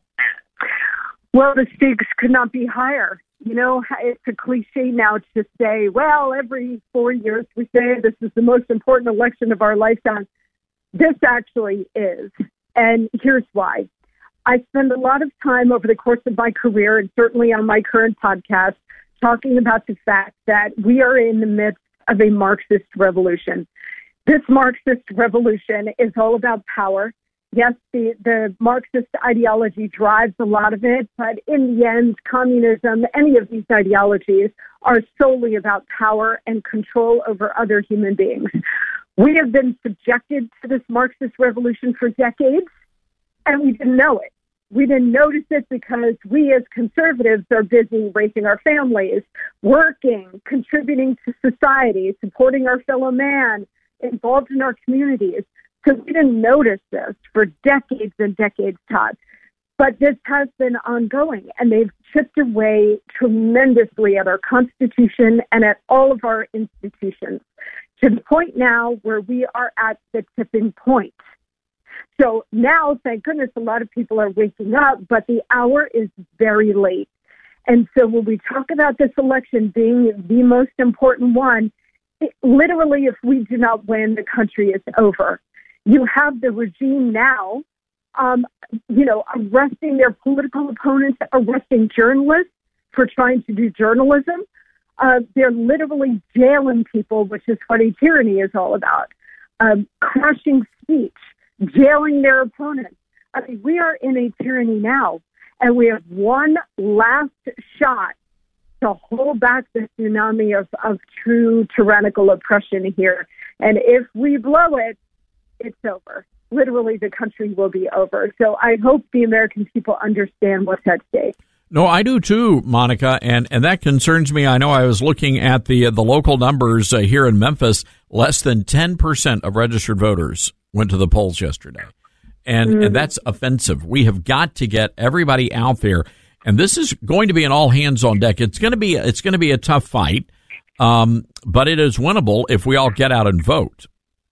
Well, the stakes could not be higher. You know, it's a cliche now to say, well, every four years we say this is the most important election of our lifetime. This actually is. And here's why. I spend a lot of time over the course of my career, and certainly on my current podcast, talking about the fact that we are in the midst of a Marxist revolution. This Marxist revolution is all about power. Yes, the, the Marxist ideology drives a lot of it, but in the end, communism, any of these ideologies are solely about power and control over other human beings. We have been subjected to this Marxist revolution for decades, and we didn't know it. We didn't notice it because we as conservatives are busy raising our families, working, contributing to society, supporting our fellow man, involved in our communities. So we didn't notice this for decades and decades, Todd. But this has been ongoing, and they've chipped away tremendously at our Constitution and at all of our institutions, to the point now where we are at the tipping point. So now, thank goodness, a lot of people are waking up, but the hour is very late. And so when we talk about this election being the most important one, it, literally, if we do not win, the country is over. You have the regime now, um, you know, arresting their political opponents, arresting journalists for trying to do journalism. Uh, they're literally jailing people, which is what a tyranny is all about. Um, crushing speech, jailing their opponents. I mean, we are in a tyranny now, and we have one last shot to hold back the tsunami of, of true tyrannical oppression here. And if we blow it, it's over. Literally, the country will be over. So I hope the American people understand what's at stake. No, I do too, Monica, and, and that concerns me. I know I was looking at the uh, the local numbers uh, here in Memphis. Less than ten percent of registered voters went to the polls yesterday, and mm-hmm. and that's offensive. We have got to get everybody out there, and this is going to be an all hands on deck. It's going to be it's going to be a tough fight, um, but it is winnable if we all get out and vote.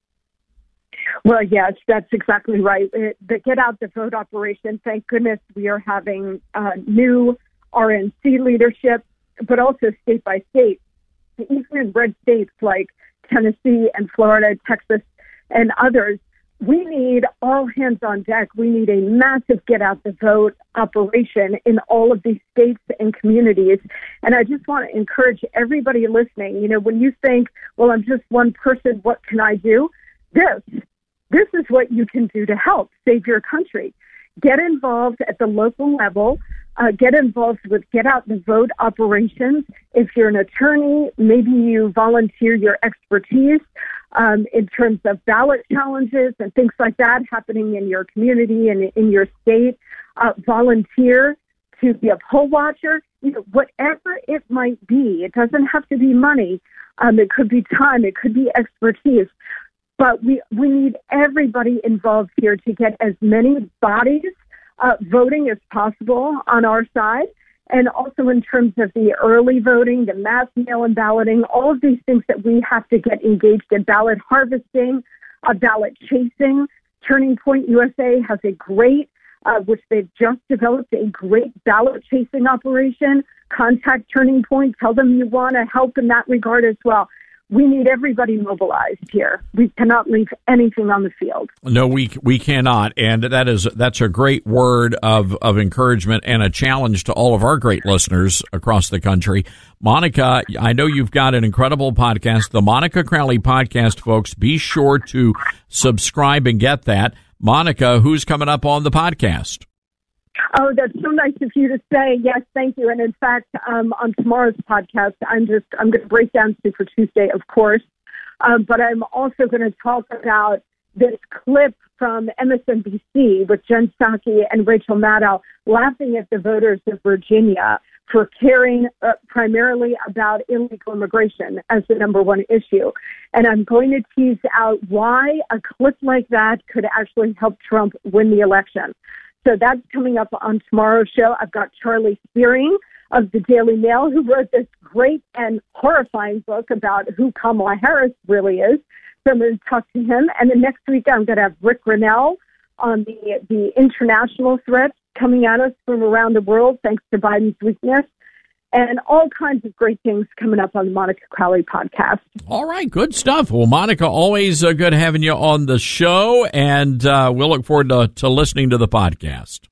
Well, yes, that's exactly right. It, the Get Out the Vote operation, thank goodness we are having uh, new R N C leadership, but also state by state. Even in red states like Tennessee and Florida, Texas, and others, we need all hands on deck. We need a massive Get Out the Vote operation in all of these states and communities. And I just want to encourage everybody listening, you know, when you think, well, I'm just one person, what can I do? This. This is what you can do to help save your country. Get involved at the local level. Uh, get involved with Get Out the Vote operations. If you're an attorney, maybe you volunteer your expertise um, in terms of ballot challenges and things like that happening in your community and in your state. Uh, volunteer to be a poll watcher. You know, whatever it might be. It doesn't have to be money. Um, it could be time. It could be expertise. But we, we need everybody involved here to get as many bodies uh, voting as possible on our side. And also in terms of the early voting, the mass mail-in balloting, all of these things that we have to get engaged in, ballot harvesting, uh, ballot chasing. Turning Point U S A has a great, uh, which they've just developed, a great ballot chasing operation. Contact Turning Point. Tell them you want to help in that regard as well. We need everybody mobilized here. We cannot leave anything on the field. No, we we cannot, and that is that's a great word of, of encouragement and a challenge to all of our great listeners across the country. Monica, I know you've got an incredible podcast, the Monica Crowley Podcast, folks. Be sure to subscribe and get that. Monica, who's coming up on the podcast? Oh, that's so nice of you to say. Yes, thank you. And in fact, um, on tomorrow's podcast, I'm just I'm going to break down Super Tuesday, of course, um, but I'm also going to talk about this clip from M S N B C with Jen Psaki and Rachel Maddow laughing at the voters of Virginia for caring uh, primarily about illegal immigration as the number one issue. And I'm going to tease out why a clip like that could actually help Trump win the election. So that's coming up on tomorrow's show. I've got Charlie Spearing of the Daily Mail, who wrote this great and horrifying book about who Kamala Harris really is. So I'm going to talk to him. And then next week, I'm going to have Rick Grinnell on the, the international threats coming at us from around the world, thanks to Biden's weakness. And all kinds of great things coming up on the Monica Crowley podcast. All right, good stuff. Well, Monica, always uh, good having you on the show, and uh, we'll look forward to, to listening to the podcast.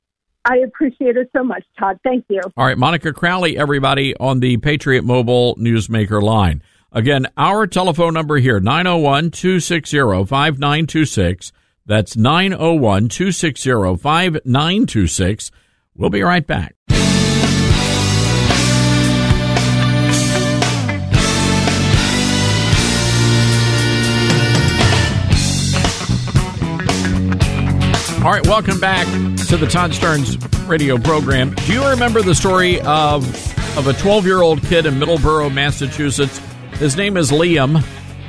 I appreciate it so much, Todd. Thank you. All right, Monica Crowley, everybody, on the Patriot Mobile Newsmaker line. Again, our telephone number here, nine oh one, two six zero, five nine two six. That's nine oh one, two six zero, five nine two six. We'll be right back. All right, welcome back to the Todd Starnes radio program. Do you remember the story of of a twelve-year-old kid in Middleborough, Massachusetts? His name is Liam.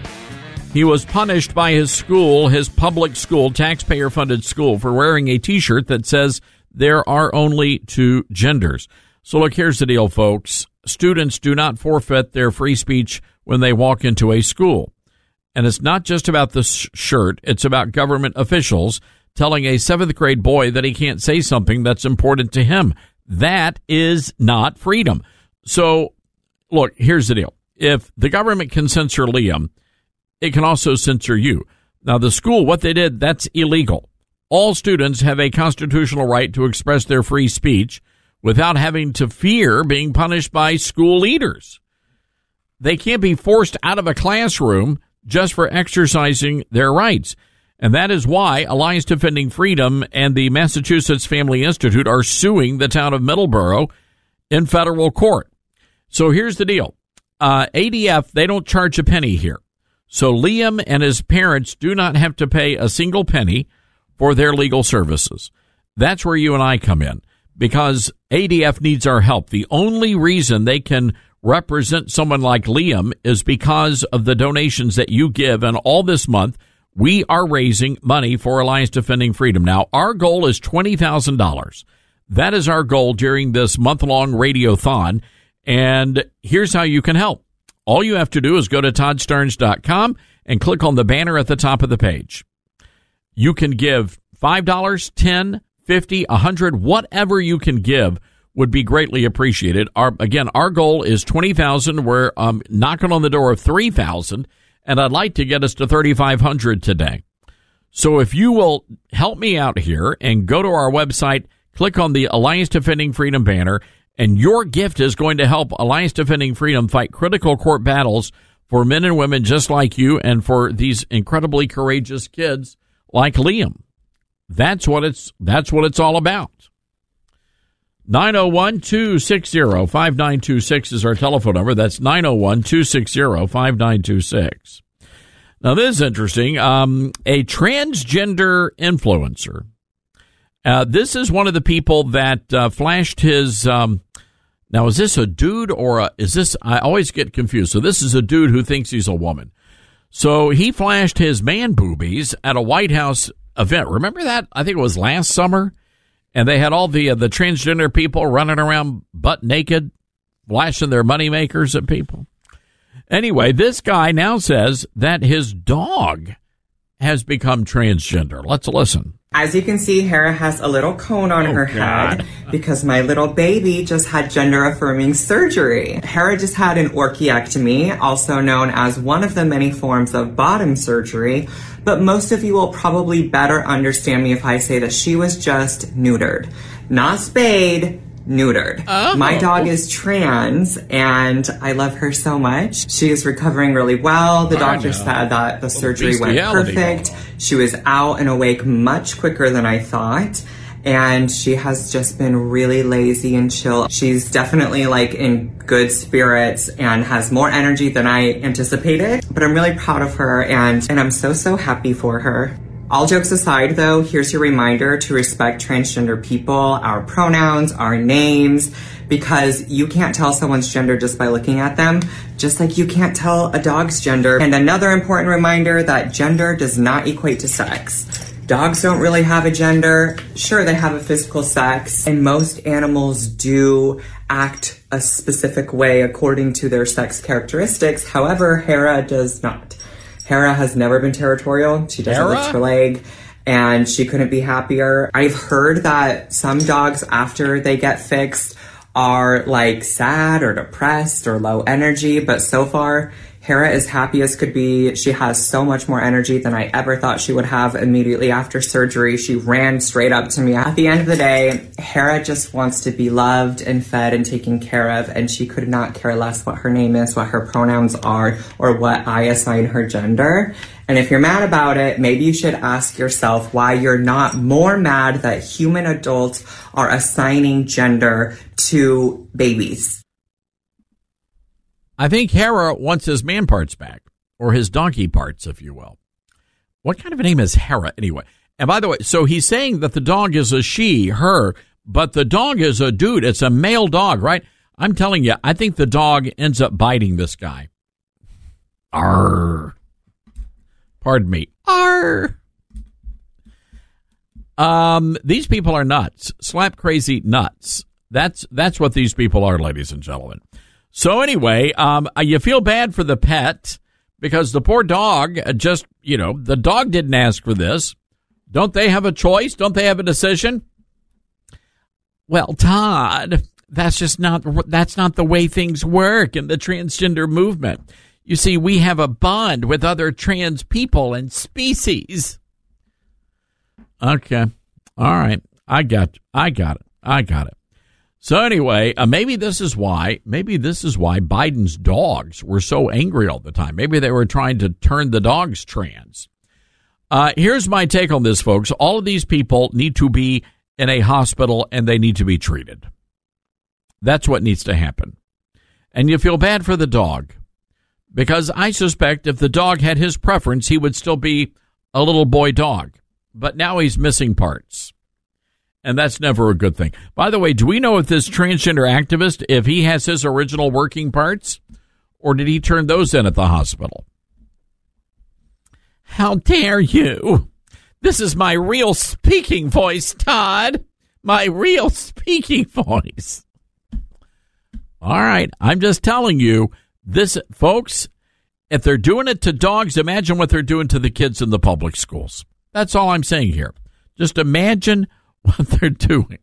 He was punished by his school, his public school, taxpayer-funded school, for wearing a T-shirt that says there are only two genders. So look, here's the deal, folks. Students do not forfeit their free speech when they walk into a school. And it's not just about the sh- shirt. It's about government officials telling a seventh grade boy that he can't say something that's important to him. That is not freedom. So, look, here's the deal. If the government can censor Liam, it can also censor you. Now, the school, what they did, that's illegal. All students have a constitutional right to express their free speech without having to fear being punished by school leaders. They can't be forced out of a classroom just for exercising their rights. And that is why Alliance Defending Freedom and the Massachusetts Family Institute are suing the town of Middleborough in federal court. So here's the deal. Uh, A D F, they don't charge a penny here. So Liam and his parents do not have to pay a single penny for their legal services. That's where you and I come in, because A D F needs our help. The only reason they can represent someone like Liam is because of the donations that you give. And all this month, we are raising money for Alliance Defending Freedom. Now, our goal is twenty thousand dollars. That is our goal during this month-long radiothon. And here's how you can help. All you have to do is go to todd starnes dot com and click on the banner at the top of the page. You can give five dollars, ten dollars, fifty dollars, one hundred dollars, whatever you can give would be greatly appreciated. Our, again, our goal is twenty thousand dollars. We're um, knocking on the door of three thousand dollars. And I'd like to get us to thirty-five hundred today. So if you will help me out here and go to our website, click on the Alliance Defending Freedom banner, and your gift is going to help Alliance Defending Freedom fight critical court battles for men and women just like you and for these incredibly courageous kids like Liam. That's what it's, that's what it's all about. nine oh one, two six zero, five nine two six is our telephone number. That's nine oh one, two six zero, five nine two six. Now, this is interesting. Um, a transgender influencer. Uh, this is one of the people that uh, flashed his. Um, now, is this a dude or a, is this? I always get confused. So this is a dude who thinks he's a woman. So he flashed his man boobies at a White House event. Remember that? I think it was last summer. And they had all the uh, the transgender people running around butt naked, flashing their moneymakers at people. Anyway, this guy now says that his dog has become transgender. Let's listen. As you can see, Hera has a little cone on Oh, her God. head because my little baby just had gender-affirming surgery. Hera just had an orchiectomy, also known as one of the many forms of bottom surgery, but most of you will probably better understand me if I say that she was just neutered. Not spayed, neutered. Oh. My dog is trans, and I love her so much. She is recovering really well. The I doctor know. said that the surgery went bestiality. perfect. She was out and awake much quicker than I thought. And she has just been really lazy and chill. She's definitely like in good spirits and has more energy than I anticipated. But I'm really proud of her, and, and I'm so, so happy for her. All jokes aside, though, here's your reminder to respect transgender people, our pronouns, our names, because you can't tell someone's gender just by looking at them, just like you can't tell a dog's gender. And another important reminder that gender does not equate to sex. Dogs don't really have a gender. Sure, they have a physical sex, and most animals do act a specific way according to their sex characteristics. However, Hera does not. Hera has never been territorial. She doesn't Hera? lift her leg, and she couldn't be happier. I've heard that some dogs, after they get fixed, are like sad or depressed or low energy, but so far, Hera is happy as could be. She has so much more energy than I ever thought she would have immediately after surgery. She ran straight up to me. At the end of the day, Hera just wants to be loved and fed and taken care of, and she could not care less what her name is, what her pronouns are, or what I assign her gender. And if you're mad about it, maybe you should ask yourself why you're not more mad that human adults are assigning gender to babies. I think Hera wants his man parts back, or his donkey parts, if you will. What kind of a name is Hera, anyway? And by the way, so he's saying that the dog is a she, her, but the dog is a dude. It's a male dog, right? I'm telling you, I think the dog ends up biting this guy. Arr. Pardon me. Arr. Um, these people are nuts. Slap crazy nuts. That's that's what these people are, ladies and gentlemen. So anyway, um, you feel bad for the pet because the poor dog just, you know, the dog didn't ask for this. Don't they have a choice? Don't they have a decision? Well, Todd, that's just not, that's not the way things work in the transgender movement. You see, we have a bond with other trans people and species. Okay. All right. I got, I got it. I got it. So anyway, uh, maybe this is why, maybe this is why Biden's dogs were so angry all the time. Maybe they were trying to turn the dogs trans. Uh, here's my take on this, folks. All of these people need to be in a hospital and they need to be treated. That's what needs to happen. And you feel bad for the dog because I suspect if the dog had his preference, he would still be a little boy dog. But now he's missing parts. And that's never a good thing. By the way, do we know if this transgender activist, if he has his original working parts, or did he turn those in at the hospital? How dare you? This is my real speaking voice, Todd. My real speaking voice. All right, I'm just telling you, this, folks, if they're doing it to dogs, imagine what they're doing to the kids in the public schools. That's all I'm saying here. Just imagine what they're doing.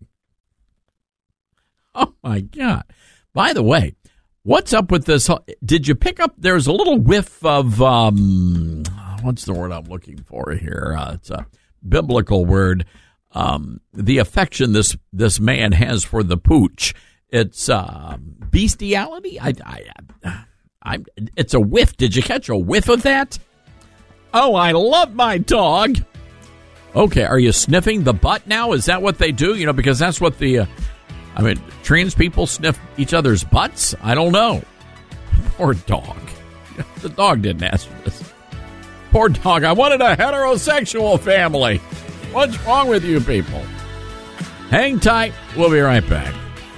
Oh, my God. By the way, what's up with this? Did you pick up? There's a little whiff of, um, what's the word I'm looking for here? Uh, it's a biblical word. Um, the affection this this man has for the pooch. It's uh, bestiality. I, I, I, it's a whiff. Did you catch a whiff of that? Oh, I love my dog. Okay, are you sniffing the butt now? Is that what they do? You know, because that's what the, uh, I mean, trans people sniff each other's butts? I don't know. Poor dog. The dog didn't ask for this. Poor dog. I wanted a heterosexual family. What's wrong with you people? Hang tight. We'll be right back.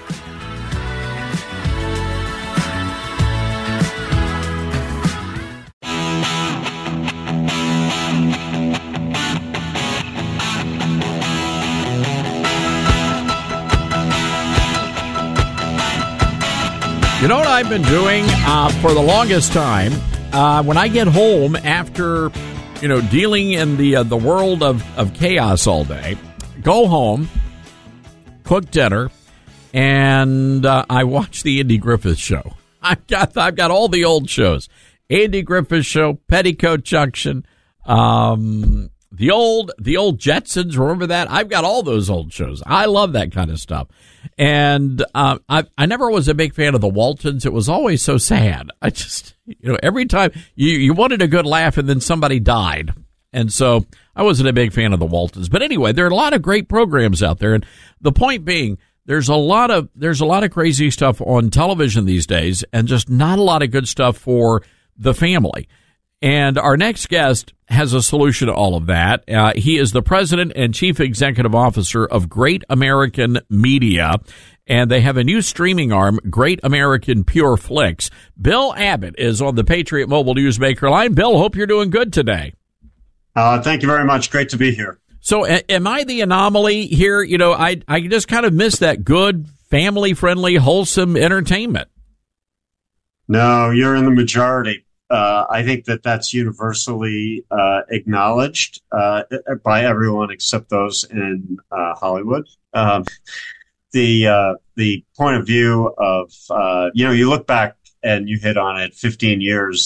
You know what I've been doing uh, for the longest time? Uh, when I get home after, you know, dealing in the uh, the world of, of chaos all day, go home, cook dinner, and uh, I watch the Andy Griffith Show. I've got I've got all the old shows: Andy Griffith Show, Petticoat Junction, um, the old the old Jetsons. Remember that? I've got all those old shows. I love that kind of stuff. And uh, I I never was a big fan of the Waltons. It was always so sad. I just, you know, every time you, you wanted a good laugh and then somebody died. And so I wasn't a big fan of the Waltons. But anyway, there are a lot of great programs out there. And the point being, there's a lot of there's a lot of crazy stuff on television these days and just not a lot of good stuff for the family. And our next guest has a solution to all of that. Uh, he is the president and chief executive officer of Great American Media, and they have a new streaming arm, Great American Pure Flix. Bill Abbott is on the Patriot Mobile Newsmaker line. Bill, hope you're doing good today. Uh, thank you very much. Great to be here. So a- am I the anomaly here? You know, I, I just kind of miss that good, family-friendly, wholesome entertainment. No, you're in the majority. Uh, I think that that's universally uh, acknowledged uh, by everyone except those in uh, Hollywood. Um, the uh, the point of view of, uh, you know, you look back and you hit on it, fifteen years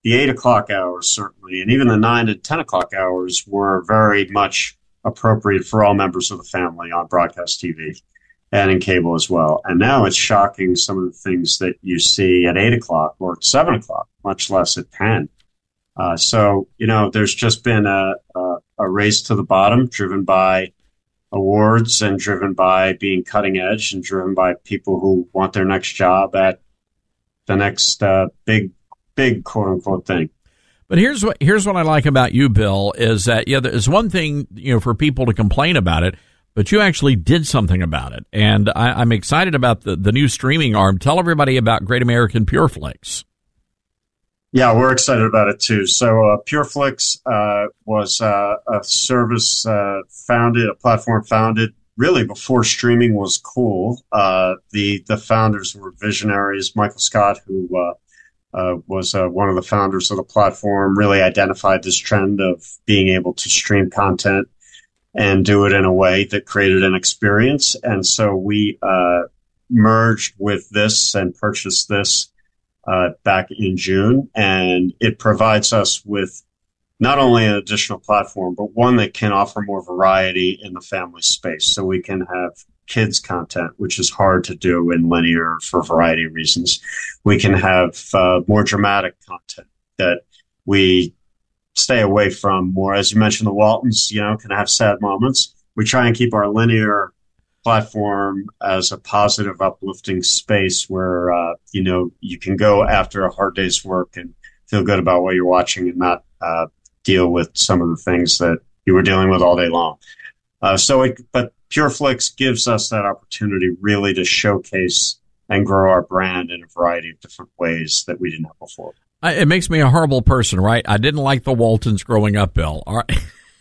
the eight o'clock hours, certainly, and even the nine to ten o'clock hours were very much appropriate for all members of the family on broadcast T V and in cable as well. And now it's shocking some of the things that you see at eight o'clock or at seven o'clock, much less at ten. Uh, so, you know, there's just been a, a, a race to the bottom driven by awards and driven by being cutting edge and driven by people who want their next job at the next uh, big, big quote unquote thing. But here's what here's what I like about you, Bill, is that yeah, there's one thing, you know, for people to complain about it, but you actually did something about it, and I, I'm excited about the the new streaming arm. Tell everybody about Great American PureFlix. Yeah, we're excited about it too. So uh, PureFlix uh, was uh, a service uh, founded, a platform founded really before streaming was cool. Uh, the the founders were visionaries. Michael Scott, who uh, Uh, was uh, one of the founders of the platform, really identified this trend of being able to stream content and do it in a way that created an experience. And so we uh, merged with this and purchased this uh, back in June. And it provides us with not only an additional platform, but one that can offer more variety in the family space. So we can have kids content, which is hard to do in linear for a variety of reasons. We can have uh, more dramatic content that we stay away from more. As you mentioned, the Waltons, you know, can have sad moments. We try and keep our linear platform as a positive, uplifting space where, uh, you know, you can go after a hard day's work and feel good about what you're watching and not uh, deal with some of the things that you were dealing with all day long. Uh, so, it, but PureFlix gives us that opportunity really to showcase and grow our brand in a variety of different ways that we didn't have before. It makes me a horrible person, right? I didn't like the Waltons growing up, Bill. All right.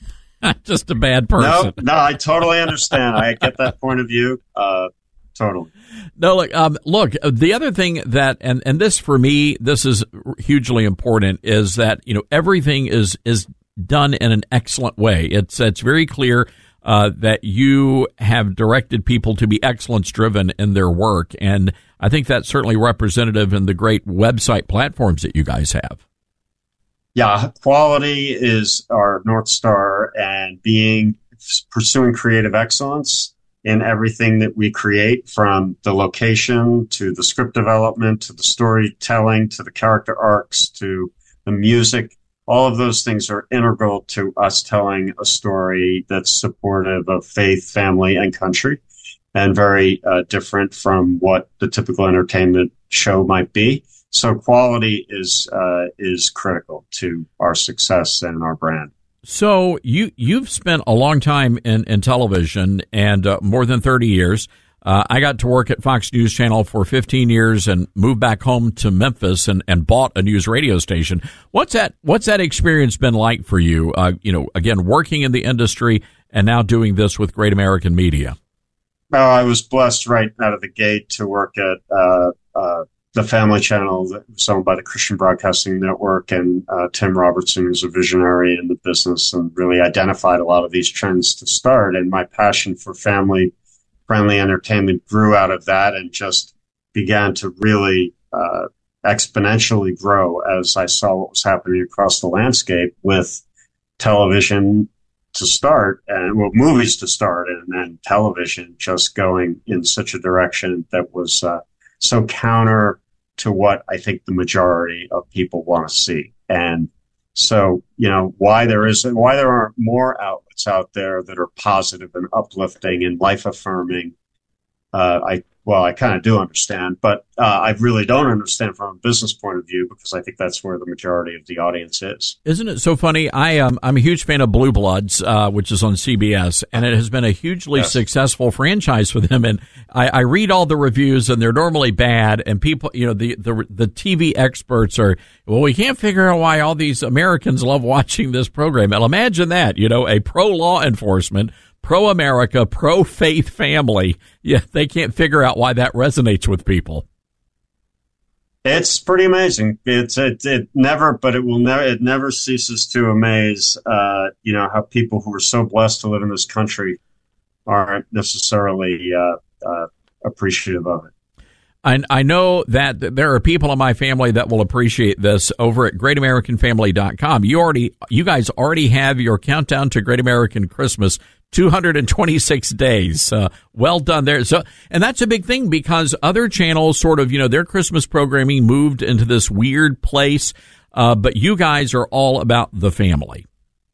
Just a bad person. No, no, I totally understand. I get that point of view. Uh, totally. No, look, um, look, the other thing that, and, and this for me, this is hugely important, is that, you know, everything is, is done in an excellent way. It's, it's very clear Uh, that you have directed people to be excellence driven in their work. And I think that's certainly representative in the great website platforms that you guys have. Yeah, quality is our North Star, and being pursuing creative excellence in everything that we create, from the location to the script development to the storytelling to the character arcs to the music. All of those things are integral to us telling a story that's supportive of faith, family, and country, and very uh, different from what the typical entertainment show might be. So quality is uh, is critical to our success and our brand. So you, you've spent a long time in, in television, and uh, more than thirty years. Uh, I got to work at Fox News Channel for fifteen years and moved back home to Memphis and, and bought a news radio station. What's that, what's that experience been like for you? Uh, you know, again, working in the industry and now doing this with Great American Media. Well, I was blessed right out of the gate to work at, uh, uh, the Family Channel that was owned by the Christian Broadcasting Network, and uh, Tim Robertson, who's a visionary in the business and really identified a lot of these trends to start. And my passion for family friendly entertainment grew out of that and just began to really uh, exponentially grow as I saw what was happening across the landscape with television to start, and well, movies to start, and then television just going in such a direction that was uh, so counter to what I think the majority of people want to see. And so, you know, why there is, why there aren't more outlets out there that are positive and uplifting and life affirming, uh, I, well, I kind of do understand, but uh, I really don't understand from a business point of view, because I think that's where the majority of the audience is. Isn't it so funny? I um, I'm a huge fan of Blue Bloods, uh, which is on C B S, and it has been a hugely yes. successful franchise for them. And I, I read all the reviews, and they're normally bad. And people, you know, the, the the T V experts are, well, we can't figure out why all these Americans love watching this program. Well, imagine that, you know, a pro law enforcement, pro-America, pro-faith family. Yeah, they can't figure out why that resonates with people. It's pretty amazing. It's it, it never, but it will never. It never ceases to amaze. Uh, you know, how people who are so blessed to live in this country aren't necessarily uh, uh, appreciative of it. I, I know that there are people in my family that will appreciate this over at great american family dot com. You already, you guys already have your countdown to Great American Christmas, two hundred twenty-six days. Uh, well done there. So, and that's a big thing because other channels sort of, you know, their Christmas programming moved into this weird place. Uh, but you guys are all about the family.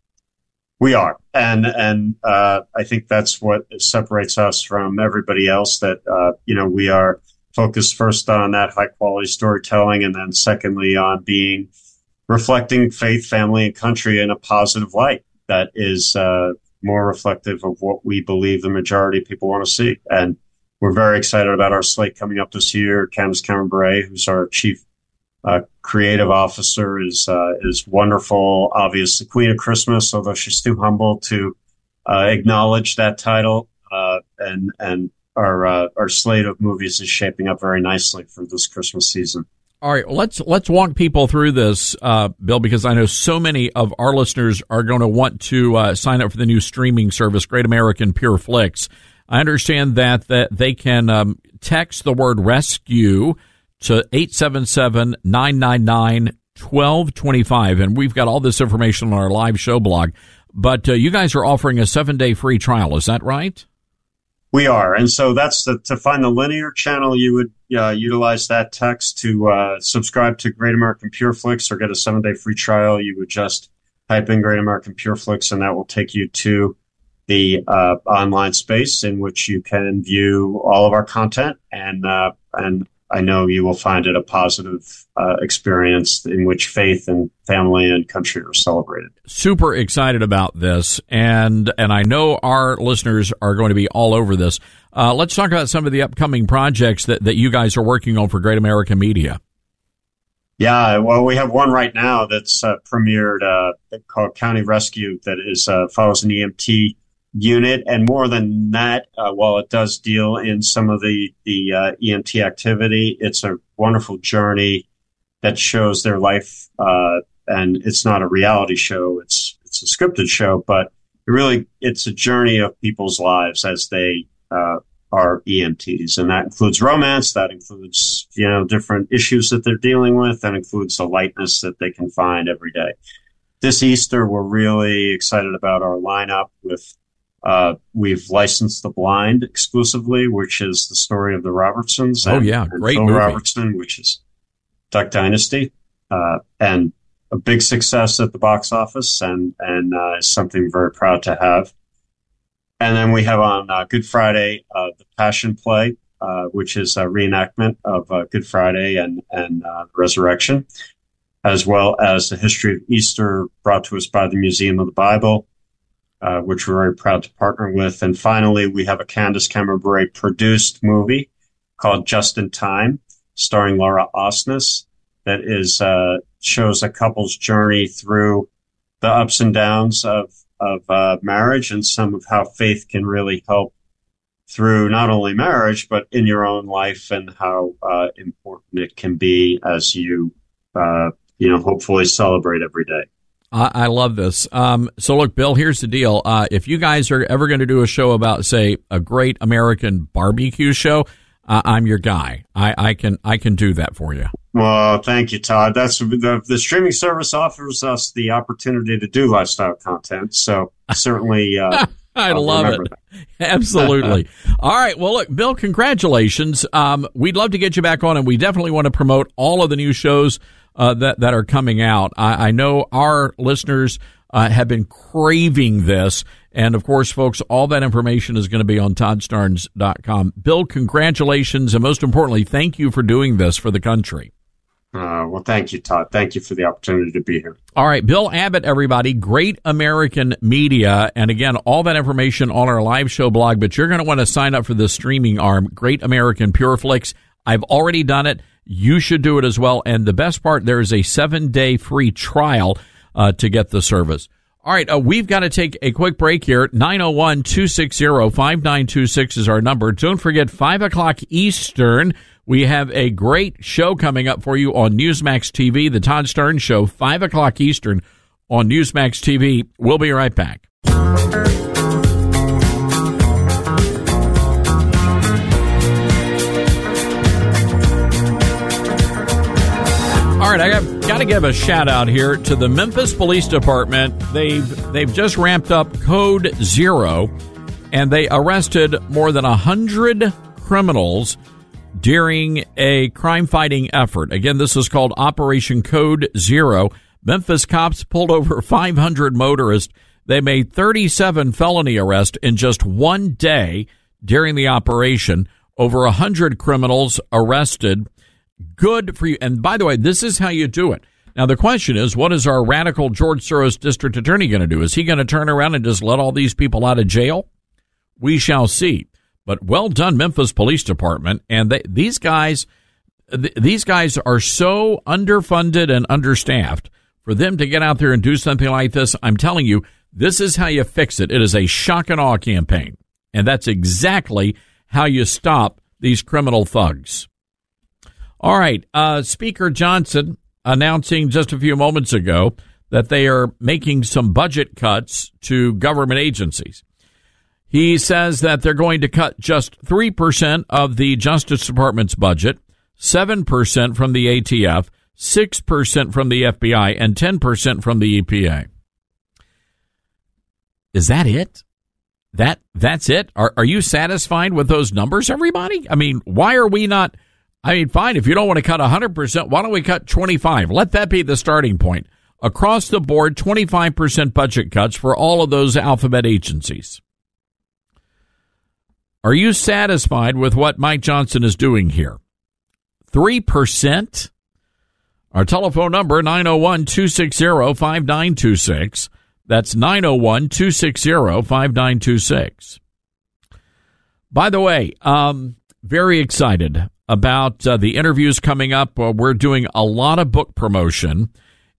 We are. And, and, uh, I think that's what separates us from everybody else, that, uh, you know, we are focused first on that high quality storytelling, and then secondly on being reflecting faith, family, and country in a positive light that is uh, more reflective of what we believe the majority of people want to see. And we're very excited about our slate coming up this year. Candace Cameron-Bure, who's our chief uh, creative officer, is uh, is wonderful. Obviously, Queen of Christmas, although she's too humble to uh, acknowledge that title, uh, and and. Our uh, our slate of movies is shaping up very nicely for this Christmas season. All right, well, let's let's walk people through this, uh, Bill, because I know so many of our listeners are going to want to uh, sign up for the new streaming service, Great American Pure Flix. I understand that that they can um, text the word rescue to eight seven seven, nine nine nine, one two two five, and we've got all this information on our live show blog. But uh, you guys are offering a seven-day free trial, is that right? We are. And so that's the, to find the linear channel, you would uh, utilize that text. To uh, subscribe to Great American Pure Flix or get a seven day free trial, you would just type in Great American Pure Flix, and that will take you to the uh, online space in which you can view all of our content. And, uh, and I know you will find it a positive uh, experience in which faith and family and country are celebrated. Super excited about this, and and I know our listeners are going to be all over this. Uh, let's talk about some of the upcoming projects that, that you guys are working on for Great American Media. Yeah, well, we have one right now that's uh, premiered uh, called County Rescue that is uh, follows an E M T unit, and more than that, uh, while it does deal in some of the the uh, E M T activity, it's a wonderful journey that shows their life, uh, and it's not a reality show; it's it's a scripted show, but it really it's a journey of people's lives as they uh, are E M Ts, and that includes romance, that includes you know different issues that they're dealing with, that includes the lightness that they can find every day. This Easter, we're really excited about our lineup with. Uh, we've licensed The Blind exclusively, which is the story of the Robertsons. Oh, and, yeah. and Great Phil movie. Robertson, which is Duck Dynasty, uh, and a big success at the box office, and, and uh, is something we're very proud to have. And then we have on uh, Good Friday, uh, The Passion Play, uh, which is a reenactment of uh, Good Friday and, and uh, Resurrection, as well as the history of Easter brought to us by the Museum of the Bible. Uh, which we're very proud to partner with. And finally, we have a Candace Cameron-Bure produced movie called Just in Time, starring Laura Osnes, that is uh, shows a couple's journey through the ups and downs of of uh, marriage, and some of how faith can really help through not only marriage but in your own life, and how uh, important it can be as you uh, you know hopefully celebrate every day. I, I love this. Um, so, look, Bill, here's the deal. Uh, if you guys are ever going to do a show about, say, a great American barbecue show, uh, I'm your guy. I, I can I can do that for you. Well, thank you, Todd. That's the, the streaming service offers us the opportunity to do lifestyle content. So certainly, uh, I love it. That. Absolutely. All right. Well, look, Bill, congratulations. Um, we'd love to get you back on, and we definitely want to promote all of the new shows Uh, that that are coming out. I, I know our listeners uh, have been craving this, and of course, folks, all that information is going to be on todd starnes dot com. Bill, congratulations, and most importantly, thank you for doing this for the country. Uh, well, thank you, Todd. Thank you for the opportunity to be here. All right, Bill Abbott, everybody, Great American Media, and again, all that information on our live show blog. But you're going to want to sign up for the streaming arm, Great American Pure Flix. I've already done it. You should do it as well. And the best part, there is a seven-day free trial uh, to get the service. All right, uh, we've got to take a quick break here. nine oh one, two six zero, five nine two six is our number. Don't forget, five o'clock Eastern, we have a great show coming up for you on Newsmax T V, The Todd Starnes Show, five o'clock Eastern on Newsmax T V. We'll be right back. All right, I got, got to give a shout out here to the Memphis Police Department. They've they've just ramped up Code Zero, and they arrested more than a hundred criminals during a crime-fighting effort. Again, this is called Operation Code Zero. Memphis cops pulled over five hundred motorists. They made thirty-seven felony arrests in just one day during the operation. Over one hundred criminals arrested. Good for you. And by the way, this is how you do it. Now, the question is, what is our radical George Soros district attorney going to do? Is he going to turn around and just let all these people out of jail? We shall see. But well done, Memphis Police Department. And they, these guys, th- these guys are so underfunded and understaffed. For them to get out there and do something like this, I'm telling you, this is how you fix it. It is a shock and awe campaign. And that's exactly how you stop these criminal thugs. All right. Uh, Speaker Johnson announcing just a few moments ago that they are making some budget cuts to government agencies. He says that they're going to cut just three percent of the Justice Department's budget, seven percent from the A T F, six percent from the F B I, and ten percent from the E P A. Is that it? That that's it? Are are you satisfied with those numbers, everybody? I mean, why are we not? I mean, fine, if you don't want to cut one hundred percent, why don't we cut twenty-five? Let that be the starting point. Across the board, twenty-five percent budget cuts for all of those alphabet agencies. Are you satisfied with what Mike Johnson is doing here? three percent? Our telephone number, nine oh one, two six zero, five nine two six. That's nine oh one, two six zero, five nine two six. By the way, um, very excited about uh, the interviews coming up. Uh, we're doing a lot of book promotion,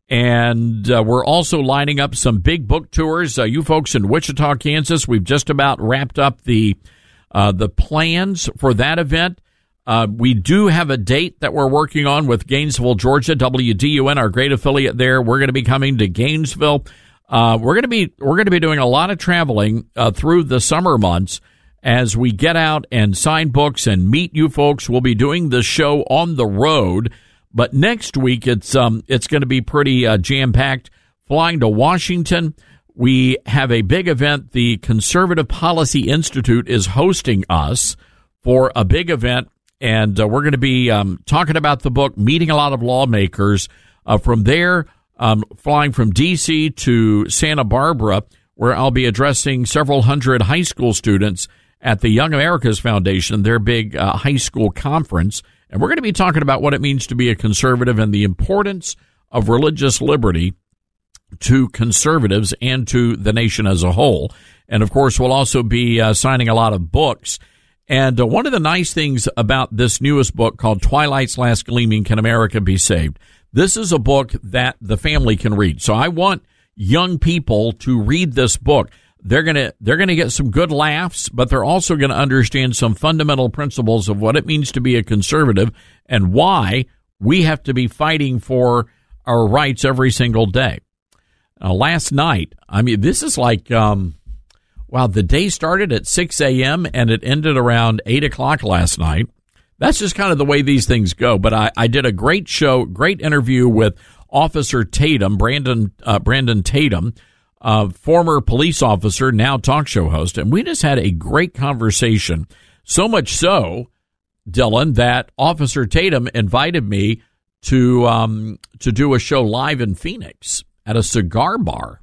and uh, we're also lining up some big book tours. Uh, you folks in Wichita, Kansas, we've just about wrapped up the uh, the plans for that event. Uh, we do have a date that we're working on with Gainesville, Georgia, W D U N, our great affiliate there. We're going to be coming to Gainesville. Uh, we're going to be we're going to be doing a lot of traveling uh, through the summer months as we get out and sign books and meet you folks. We'll be doing the show on the road, but next week it's um it's going to be pretty uh, jam packed. Flying to Washington, we have a big event. The Conservative Policy Institute is hosting us for a big event, and uh, we're going to be um, talking about the book, meeting a lot of lawmakers. Uh, from there, um, flying from D C to Santa Barbara, where I'll be addressing several hundred high school students at the Young America's Foundation, their big uh, high school conference. And we're going to be talking about what it means to be a conservative and the importance of religious liberty to conservatives and to the nation as a whole. And, of course, we'll also be uh, signing a lot of books. And uh, one of the nice things about this newest book called Twilight's Last Gleaming, Can America Be Saved? This is a book that the family can read. So I want young people to read this book. They're going to they're going to get some good laughs, but they're also going to understand some fundamental principles of what it means to be a conservative and why we have to be fighting for our rights every single day. Uh, last night, I mean, this is like, um, wow, the day started at six a.m. and it ended around eight o'clock last night. That's just kind of the way these things go. But I, I did a great show, great interview with Officer Tatum, Brandon uh, Brandon Tatum, uh, former police officer, now talk show host. And we just had a great conversation. So much so, Dylan, that Officer Tatum invited me to um, to do a show live in Phoenix at a cigar bar.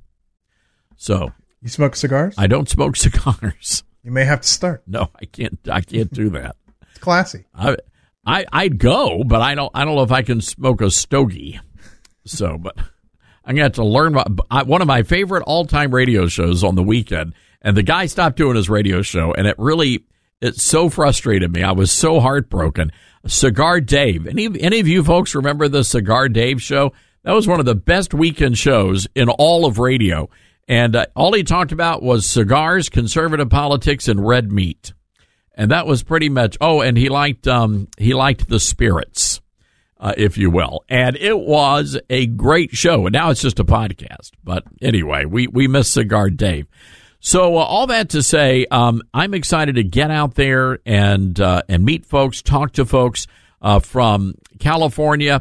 So you smoke cigars? I don't smoke cigars. You may have to start. No, I can't. I can't do that. It's classy. I, I I'd go, but I don't. I don't know if I can smoke a stogie. So, but I'm gonna have to learn. What, I, one of my favorite all-time radio shows on the weekend, and the guy stopped doing his radio show, and it really it so frustrated me. I was so heartbroken. Cigar Dave. Any any of you folks remember the Cigar Dave show? That was one of the best weekend shows in all of radio. And uh, all he talked about was cigars, conservative politics, and red meat. And that was pretty much, oh, and he liked um, he liked the spirits, uh, if you will. And it was a great show. And now it's just a podcast. But anyway, we, we miss Cigar Dave. So uh, all that to say, um, I'm excited to get out there and uh, and meet folks, talk to folks uh, from California,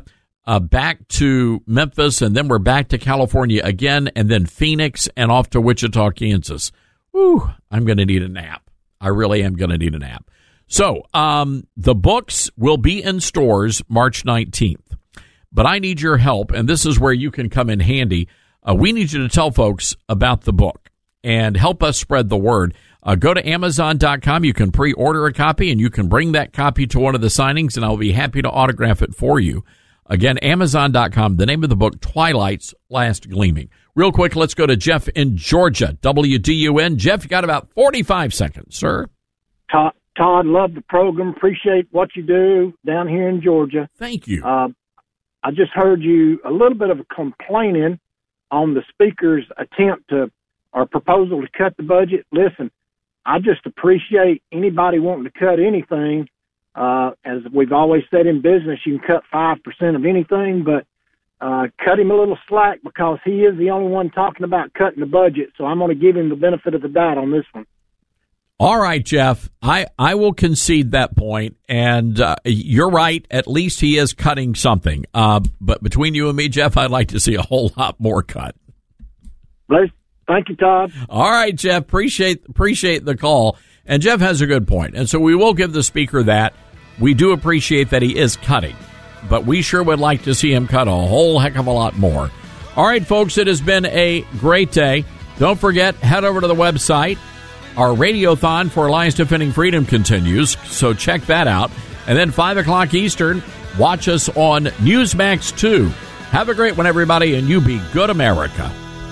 uh, back to Memphis, and then we're back to California again, and then Phoenix, and off to Wichita, Kansas. Whew, I'm going to need a nap. I really am going to need a nap. So um, the books will be in stores March nineteenth, but I need your help, and this is where you can come in handy. Uh, we need you to tell folks about the book and help us spread the word. Uh, go to Amazon dot com. You can pre-order a copy, and you can bring that copy to one of the signings, and I'll be happy to autograph it for you. Again, Amazon dot com. The name of the book, Twilight's Last Gleaming. Real quick, let's go to Jeff in Georgia, W D U N. Jeff, you got about forty-five seconds, sir. Todd, Todd, love the program. Appreciate what you do down here in Georgia. Thank you. Uh, I just heard you a little bit of complaining on the speaker's attempt to or proposal to cut the budget. Listen, I just appreciate anybody wanting to cut anything. Uh, as we've always said in business, you can cut five percent of anything, but uh, cut him a little slack because he is the only one talking about cutting the budget. So I'm going to give him the benefit of the doubt on this one. All right, Jeff, I, I will concede that point, and uh, you're right. At least he is cutting something. Uh, but between you and me, Jeff, I'd like to see a whole lot more cut. Bless. Thank you, Todd. All right, Jeff, appreciate appreciate the call. And Jeff has a good point, and so we will give the speaker that. We do appreciate that he is cutting, but we sure would like to see him cut a whole heck of a lot more. All right, folks, it has been a great day. Don't forget, head over to the website. Our Radiothon for Alliance Defending Freedom continues, so check that out. And then five o'clock Eastern, watch us on Newsmax two. Have a great one, everybody, and you be good, America.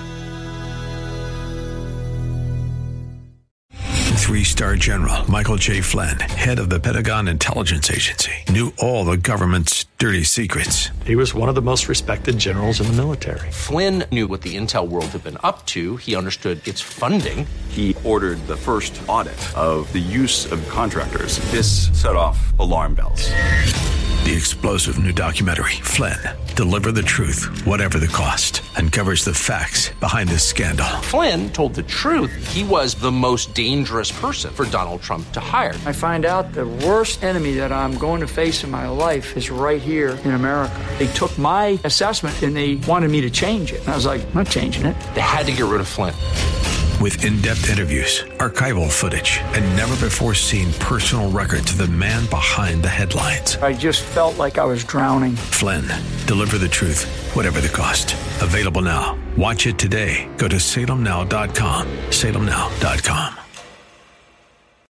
Three-star General Michael J. Flynn, head of the Pentagon Intelligence Agency, knew all the government's dirty secrets. He was one of the most respected generals in the military. Flynn knew what the intel world had been up to. He understood its funding. He ordered the first audit of the use of contractors. This set off alarm bells. The explosive new documentary, Flynn, Deliver the Truth, Whatever the Cost, uncovers the facts behind this scandal. Flynn told the truth. He was the most dangerous person for Donald Trump to hire. I find out the worst enemy that I'm going to face in my life is right here in America. They took my assessment and they wanted me to change it. And I was like, I'm not changing it. They had to get rid of Flynn. With in-depth interviews, archival footage, and never-before-seen personal records of the man behind the headlines. I just felt like I was drowning. Flynn, Deliver the Truth, Whatever the Cost. Available now. Watch it today. Go to Salem Now dot com. Salem Now dot com.